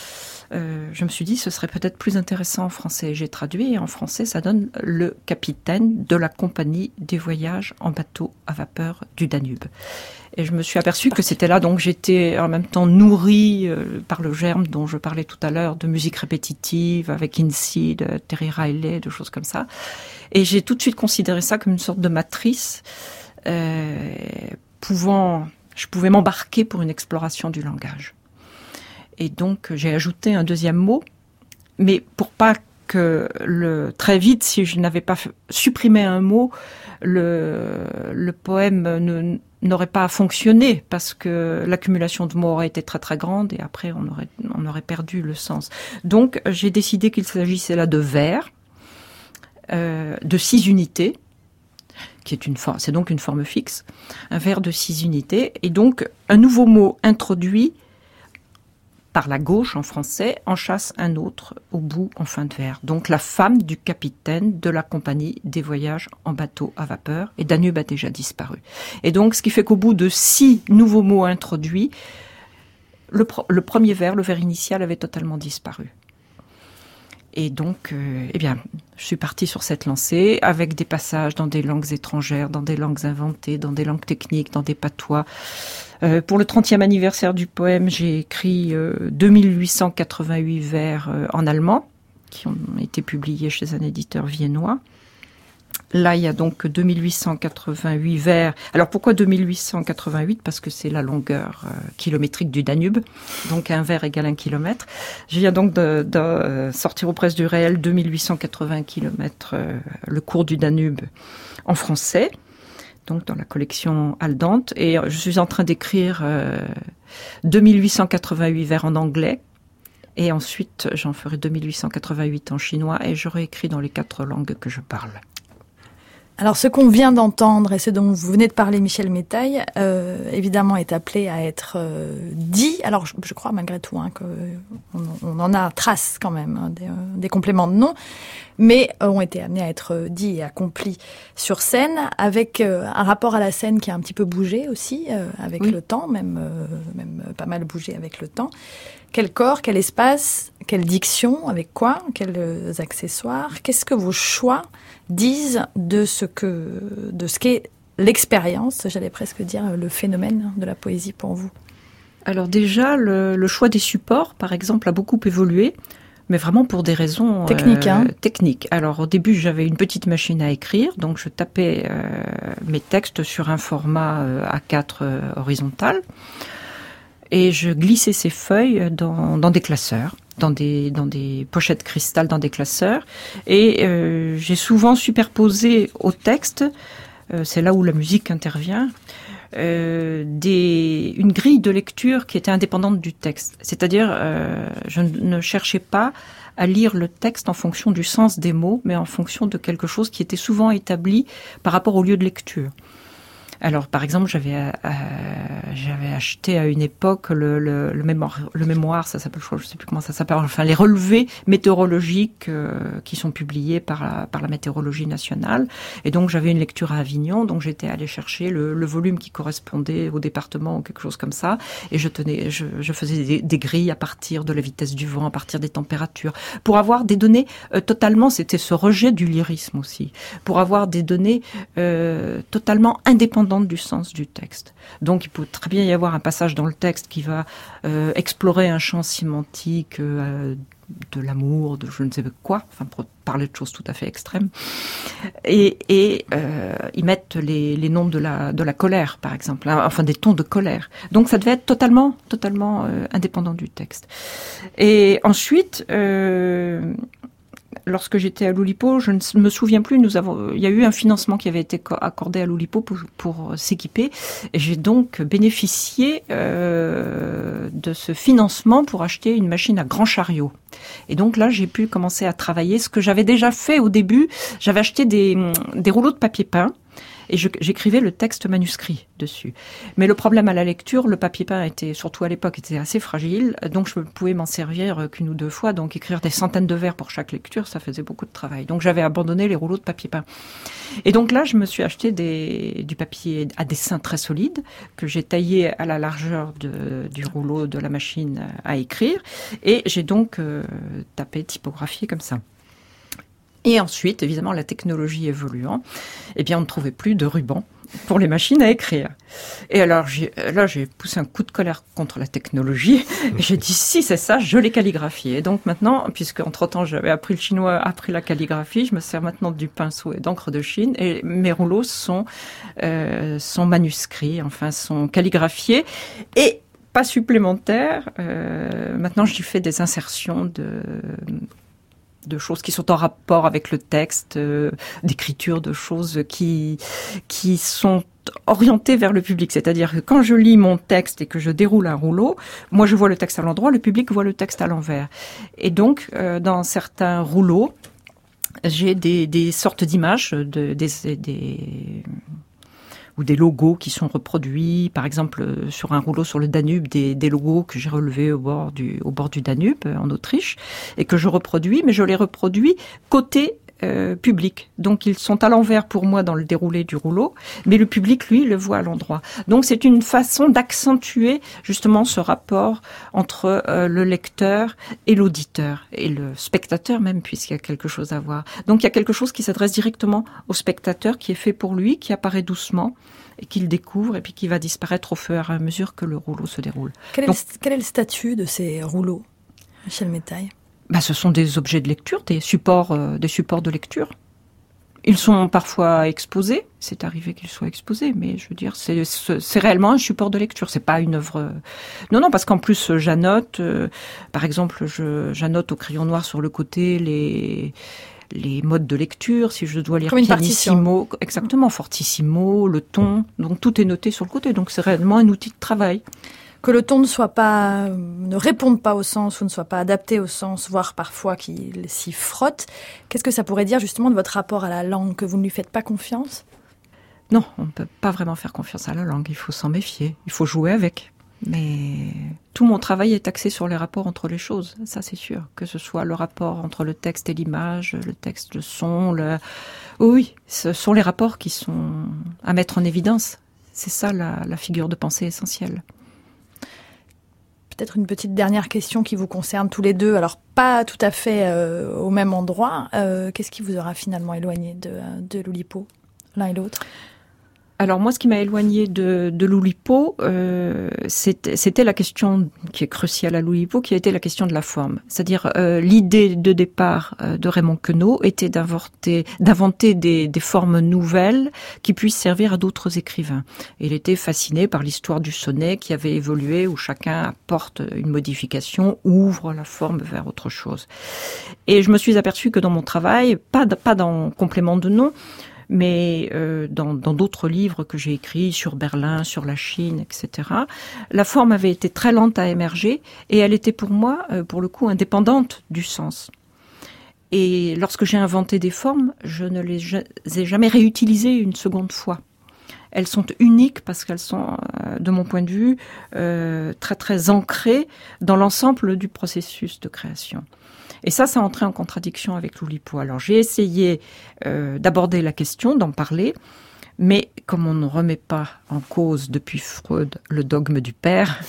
je me suis dit ce serait peut-être plus intéressant en français. J'ai traduit et en français ça donne le capitaine de la compagnie des voyages en bateau à vapeur du Danube. Et je me suis aperçue que c'était là, donc j'étais en même temps nourrie par le germe dont je parlais tout à l'heure, de musique répétitive, avec Incy, de Terry Riley, de choses comme ça. Et j'ai tout de suite considéré ça comme une sorte de matrice, je pouvais m'embarquer pour une exploration du langage. Et donc j'ai ajouté un deuxième mot, mais pour pas que très vite, si je n'avais pas supprimé un mot, le poème n'aurait pas fonctionné parce que l'accumulation de mots aurait été très très grande et après on aurait perdu le sens. Donc j'ai décidé qu'il s'agissait là de vers, de 6 unités, c'est donc une forme fixe, un vers de 6 unités, et donc un nouveau mot introduit par la gauche en français, en chasse un autre au bout en fin de vers. Donc la femme du capitaine de la compagnie des voyages en bateau à vapeur, et Danube a déjà disparu. Et donc ce qui fait qu'au bout de 6 nouveaux mots introduits, le premier vers, le vers initial, avait totalement disparu. Et donc, je suis partie sur cette lancée avec des passages dans des langues étrangères, dans des langues inventées, dans des langues techniques, dans des patois. Pour le 30e anniversaire du poème, j'ai écrit 2888 vers en allemand, qui ont été publiés chez un éditeur viennois. Là, il y a donc 2888 vers. Alors, pourquoi 2888 ? Parce que c'est la longueur kilométrique du Danube. Donc, un vers égale 1 kilomètre. Je viens donc de sortir aux presses du réel 2880 kilomètres, le cours du Danube en français. Donc, dans la collection Aldante. Et je suis en train d'écrire 2888 vers en anglais. Et ensuite, j'en ferai 2888 en chinois. Et j'aurai écrit dans les 4 langues que je parle. Alors, ce qu'on vient d'entendre et ce dont vous venez de parler, Michel Métaille, évidemment est appelé à être dit. Alors, je crois malgré tout qu'on en a trace quand même, hein, des compléments de nom, mais ont été amenés à être dits et accomplis sur scène, avec un rapport à la scène qui a un petit peu bougé aussi, avec le temps, même pas mal bougé avec le temps. Quel corps, quel espace, quelle diction, avec quoi, quels accessoires, qu'est-ce que vos choix disent de ce qu'est l'expérience, j'allais presque dire le phénomène de la poésie pour vous? Alors déjà, le choix des supports, par exemple, a beaucoup évolué, mais vraiment pour des raisons techniques. Alors au début, j'avais une petite machine à écrire, donc je tapais mes textes sur un format A4 horizontal. Et je glissais ces feuilles dans des classeurs, dans des pochettes cristal, dans des classeurs. Et j'ai souvent superposé au texte, c'est là où la musique intervient, une grille de lecture qui était indépendante du texte. C'est-à-dire, je ne cherchais pas à lire le texte en fonction du sens des mots, mais en fonction de quelque chose qui était souvent établi par rapport au lieu de lecture. Alors, par exemple, j'avais acheté à une époque le mémoire, ça s'appelle, je sais plus comment ça s'appelle, enfin les relevés météorologiques qui sont publiés par la météorologie nationale. Et donc, j'avais une lecture à Avignon, donc j'étais allée chercher le volume qui correspondait au département ou quelque chose comme ça. Et je faisais des grilles à partir de la vitesse du vent, à partir des températures, pour avoir des données totalement, c'était ce rejet du lyrisme aussi, pour avoir des données totalement indépendantes du sens du texte. Donc il peut très bien y avoir un passage dans le texte qui va explorer un champ sémantique de l'amour, de je ne sais quoi, enfin pour parler de choses tout à fait extrêmes, et ils mettent les noms de la colère, par exemple, enfin des tons de colère. Donc ça devait être totalement indépendant du texte. Et ensuite, lorsque j'étais à l'Oulipo, je ne me souviens plus, il y a eu un financement qui avait été accordé à l'Oulipo pour s'équiper. Et j'ai donc bénéficié de ce financement pour acheter une machine à grand chariot. Et donc là, j'ai pu commencer à travailler ce que j'avais déjà fait au début. J'avais acheté des rouleaux de papier peint. et j'écrivais le texte manuscrit dessus. Mais le problème à la lecture, le papier peint était, surtout à l'époque, était assez fragile, donc je ne pouvais m'en servir qu'une ou deux fois, donc écrire des centaines de vers pour chaque lecture, ça faisait beaucoup de travail. Donc j'avais abandonné les rouleaux de papier peint. Et donc là, je me suis acheté du papier à dessin très solide, que j'ai taillé à la largeur du rouleau de la machine à écrire, et j'ai donc tapé, typographié comme ça. Et ensuite, évidemment, la technologie évoluant, eh bien, on ne trouvait plus de ruban pour les machines à écrire. Et alors, j'ai poussé un coup de colère contre la technologie, et j'ai dit, si c'est ça, je l'ai calligraphié. Et donc maintenant, puisque entre-temps, j'avais appris le chinois, appris la calligraphie, je me sers maintenant du pinceau et d'encre de Chine, et mes rouleaux sont manuscrits, enfin, sont calligraphiés, et pas supplémentaires. Maintenant, j'y fais des insertions de choses qui sont en rapport avec le texte, d'écriture de choses qui sont orientées vers le public. C'est-à-dire que quand je lis mon texte et que je déroule un rouleau, moi je vois le texte à l'endroit, le public voit le texte à l'envers. Et donc, dans certains rouleaux, j'ai des sortes d'images, ou des logos qui sont reproduits, par exemple sur un rouleau sur le Danube, des logos que j'ai relevés au bord du Danube en Autriche et que je reproduis, mais je les reproduis côté public. Donc ils sont à l'envers pour moi dans le déroulé du rouleau, mais le public, lui, le voit à l'endroit. Donc c'est une façon d'accentuer justement ce rapport entre le lecteur et l'auditeur, et le spectateur même, puisqu'il y a quelque chose à voir. Donc il y a quelque chose qui s'adresse directement au spectateur, qui est fait pour lui, qui apparaît doucement, et qu'il découvre, et puis qui va disparaître au fur et à mesure que le rouleau se déroule. Quel est le statut de ces rouleaux, Michel Métaille ? Ce sont des objets de lecture, des supports de lecture. Ils sont parfois exposés, c'est arrivé qu'ils soient exposés, mais je veux dire, c'est réellement un support de lecture, c'est pas une œuvre... Non, parce qu'en plus, j'annote, par exemple, j'annote au crayon noir sur le côté les modes de lecture, si je dois lire pianissimo, exactement, fortissimo, le ton, donc tout est noté sur le côté, donc c'est réellement un outil de travail. Que le ton ne réponde pas au sens ou ne soit pas adapté au sens, voire parfois qu'il s'y frotte. Qu'est-ce que ça pourrait dire justement de votre rapport à la langue, que vous ne lui faites pas confiance ? Non, on ne peut pas vraiment faire confiance à la langue, il faut s'en méfier, il faut jouer avec. Mais tout mon travail est axé sur les rapports entre les choses, ça c'est sûr. Que ce soit le rapport entre le texte et l'image, le texte, le son, Oui, ce sont les rapports qui sont à mettre en évidence. C'est ça la figure de pensée essentielle. Peut-être une petite dernière question qui vous concerne tous les deux, alors pas tout à fait au même endroit. Qu'est-ce qui vous aura finalement éloigné de l'Oulipo, l'un et l'autre ? Alors moi, ce qui m'a éloigné de l'Oulipo, c'était la question qui est cruciale à l'Oulipo, qui a été la question de la forme. C'est-à-dire l'idée de départ de Raymond Queneau était d'inventer des formes nouvelles qui puissent servir à d'autres écrivains. Il était fasciné par l'histoire du sonnet qui avait évolué, où chacun apporte une modification, ouvre la forme vers autre chose. Et je me suis aperçue que dans mon travail, pas dans complément de nom, mais dans d'autres livres que j'ai écrits sur Berlin, sur la Chine, etc., la forme avait été très lente à émerger et elle était pour moi, pour le coup, indépendante du sens. Et lorsque j'ai inventé des formes, je ne les ai jamais réutilisées une seconde fois. Elles sont uniques parce qu'elles sont, de mon point de vue, très très ancrées dans l'ensemble du processus de création. Et ça entrait en contradiction avec l'Oulipo. Alors j'ai essayé d'aborder la question, d'en parler, mais comme on ne remet pas en cause depuis Freud le dogme du père,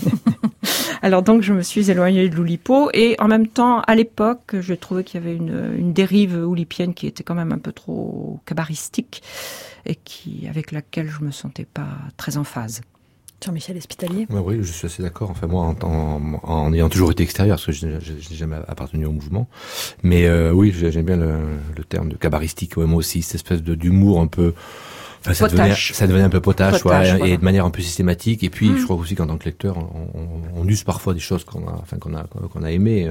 alors donc je me suis éloignée de l'Oulipo, et en même temps, à l'époque, je trouvais qu'il y avait une dérive oulipienne qui était quand même un peu trop cabaristique, et avec laquelle je me sentais pas très en phase. Jean-Michel Espitalier. Oui, je suis assez d'accord. Enfin, moi, en ayant toujours été extérieur, parce que je n'ai jamais appartenu au mouvement. Mais oui, j'aime bien le terme de cabaristique. Ouais, moi aussi, cette espèce d'humour un peu... Enfin, ça devenait un peu potache, voilà. Et de manière un peu systématique. Et puis, je crois aussi qu'en tant que lecteur, on use parfois des choses qu'on a aimées.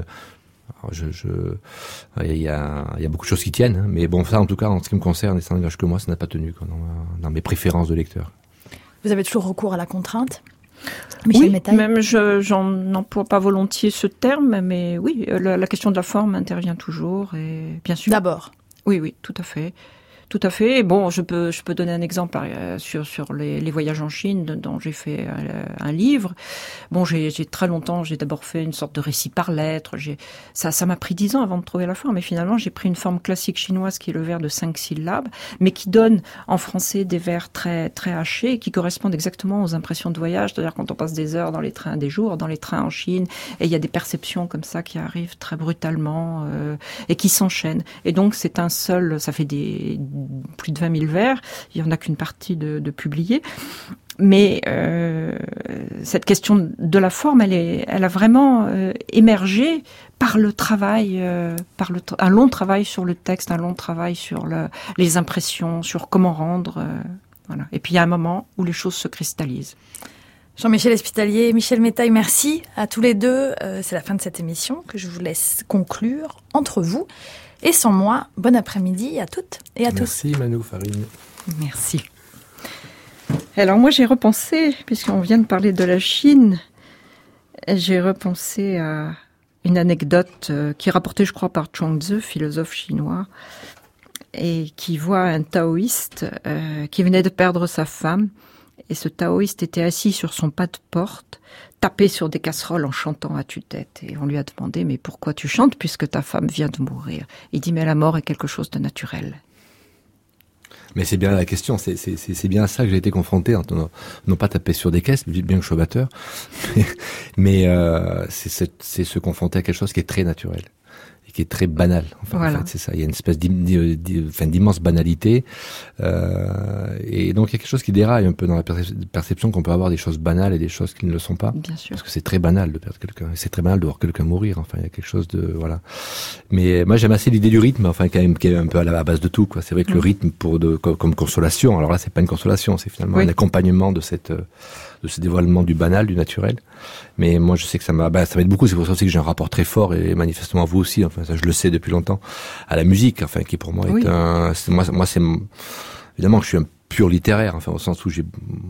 Il y a beaucoup de choses qui tiennent. Hein. Mais bon, ça, en tout cas, en ce qui me concerne, et ça n'engage que moi, ça n'a pas tenu dans mes préférences de lecteur. Vous avez toujours recours à la contrainte, Michel Métaille ? Même j'en emploie pas volontiers ce terme, mais oui, la question de la forme intervient toujours, et bien sûr. D'abord ? Oui, tout à fait. Tout à fait. Bon, je peux donner un exemple sur les voyages en Chine dont j'ai fait un livre. Bon, j'ai très longtemps, j'ai d'abord fait une sorte de récit par lettres. Ça m'a pris 10 ans avant de trouver la forme. Mais finalement, j'ai pris une forme classique chinoise qui est le vers de 5 syllabes, mais qui donne en français des vers très très hachés et qui correspondent exactement aux impressions de voyage. C'est-à-dire quand on passe des heures dans les trains, des jours dans les trains en Chine, et il y a des perceptions comme ça qui arrivent très brutalement et qui s'enchaînent. Et donc c'est un seul, ça fait plus de 20 000 vers. Il y en a qu'une partie de publiée. Mais cette question de la forme, elle a vraiment émergé par le travail, un long travail sur le texte, un long travail sur les impressions, sur comment rendre. Voilà. Et puis il y a un moment où les choses se cristallisent. Jean-Michel Espitalier, Michel Métaille, merci à tous les deux. C'est la fin de cette émission que je vous laisse conclure entre vous. Et sans moi, bon après-midi à toutes et à tous. Merci Manou Farine. Merci. Alors moi j'ai repensé, puisqu'on vient de parler de la Chine, j'ai repensé à une anecdote qui est rapportée je crois par Chuang-Tzu, philosophe chinois, et qui voit un taoïste qui venait de perdre sa femme, et ce taoïste était assis sur son pas de porte, tapé sur des casseroles en chantant à tue-tête. Et on lui a demandé « Mais pourquoi tu chantes puisque ta femme vient de mourir ?» Il dit « Mais la mort est quelque chose de naturel. » Mais c'est bien la question, c'est bien à ça que j'ai été confronté, non pas taper sur des caisses, bien que je sois batteur, mais c'est se confronter à quelque chose qui est très naturel. Qui est très banal. Enfin, voilà. En fait, c'est ça. Il y a une espèce d'immense banalité. Et donc, il y a quelque chose qui déraille un peu dans la perception qu'on peut avoir des choses banales et des choses qui ne le sont pas. Bien sûr. Parce que c'est très banal de perdre quelqu'un. C'est très banal de voir quelqu'un mourir. Enfin, il y a quelque chose de, voilà. Mais moi, j'aime assez l'idée du rythme, enfin, quand même, qui est un peu à la base de tout, quoi. C'est vrai que le rythme comme consolation. Alors là, c'est pas une consolation. C'est finalement un accompagnement de ce dévoilement du banal, du naturel. Mais moi, je sais que ça va être beaucoup. C'est pour ça aussi que j'ai un rapport très fort, et manifestement vous aussi. Enfin, ça, je le sais depuis longtemps, à la musique. Enfin, qui pour moi est moi, c'est évidemment que je suis un pur littéraire. Enfin, au sens où je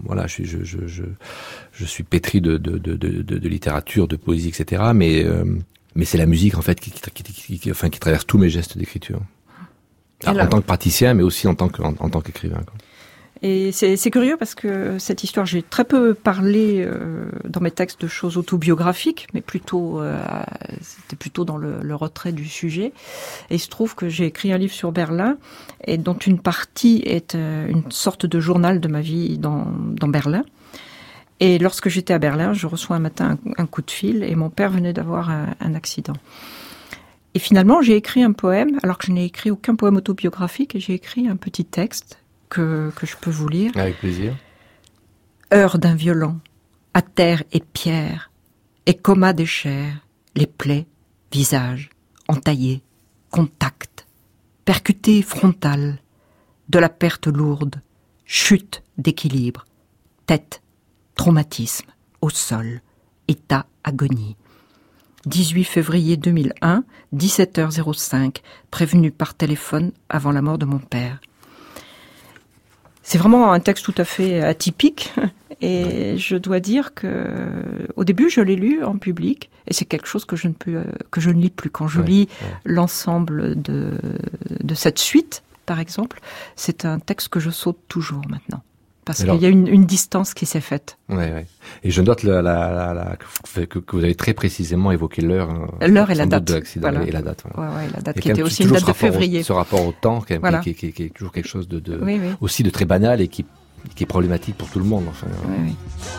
suis pétri de littérature, de poésie, etc. Mais c'est la musique en fait qui traverse tous mes gestes d'écriture. En tant que praticien, mais aussi en tant qu'écrivain, quoi. Et c'est curieux parce que cette histoire, j'ai très peu parlé dans mes textes de choses autobiographiques, mais c'était plutôt dans le retrait du sujet. Et il se trouve que j'ai écrit un livre sur Berlin, et dont une partie est une sorte de journal de ma vie dans Berlin. Et lorsque j'étais à Berlin, je reçois un matin un coup de fil, et mon père venait d'avoir un accident. Et finalement, j'ai écrit un poème, alors que je n'ai écrit aucun poème autobiographique, et j'ai écrit un petit texte que je peux vous lire. Avec plaisir. Heure d'un violent, à terre et pierre, et coma des chairs, les plaies, visage, entaillé, contact, percuté frontal, de la perte lourde, chute d'équilibre, tête, traumatisme, au sol, état agonie. 18 février 2001, 17h05, prévenu par téléphone avant la mort de mon père. C'est vraiment un texte tout à fait atypique, et je dois dire que au début je l'ai lu en public, et c'est quelque chose que je ne lis plus. Quand je lis l'ensemble de cette suite, par exemple, c'est un texte que je saute toujours maintenant. Parce qu'il y a une distance qui s'est faite. Ouais. Et je note que vous avez très précisément évoqué l'heure et la date de l'accident, et la date. Voilà. Ouais, la date qui était aussi une date de février. Ce rapport au temps, qui est toujours quelque chose aussi de très banal et qui est problématique pour tout le monde. Enfin, oui.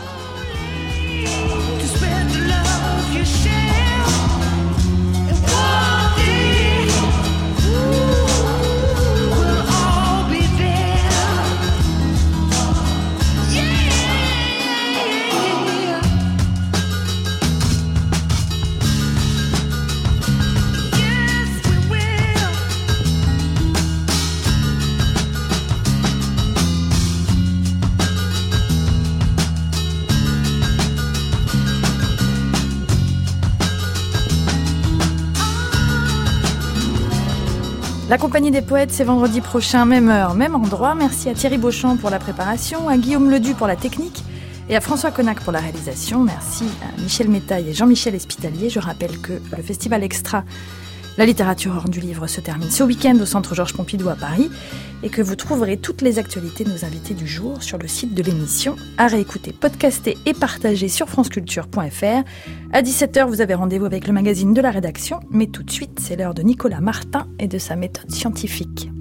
La Compagnie des Poètes, c'est vendredi prochain, même heure, même endroit. Merci à Thierry Beauchamp pour la préparation, à Guillaume Ledu pour la technique et à François Connac pour la réalisation. Merci à Michel Métaille et Jean-Michel Espitalier. Je rappelle que le Festival Extra La littérature hors du livre se termine ce week-end au Centre Georges Pompidou à Paris et que vous trouverez toutes les actualités de nos invités du jour sur le site de l'émission, à réécouter, podcaster et partager sur franceculture.fr. À 17h, vous avez rendez-vous avec le magazine de la rédaction, mais tout de suite, c'est l'heure de Nicolas Martin et de sa méthode scientifique.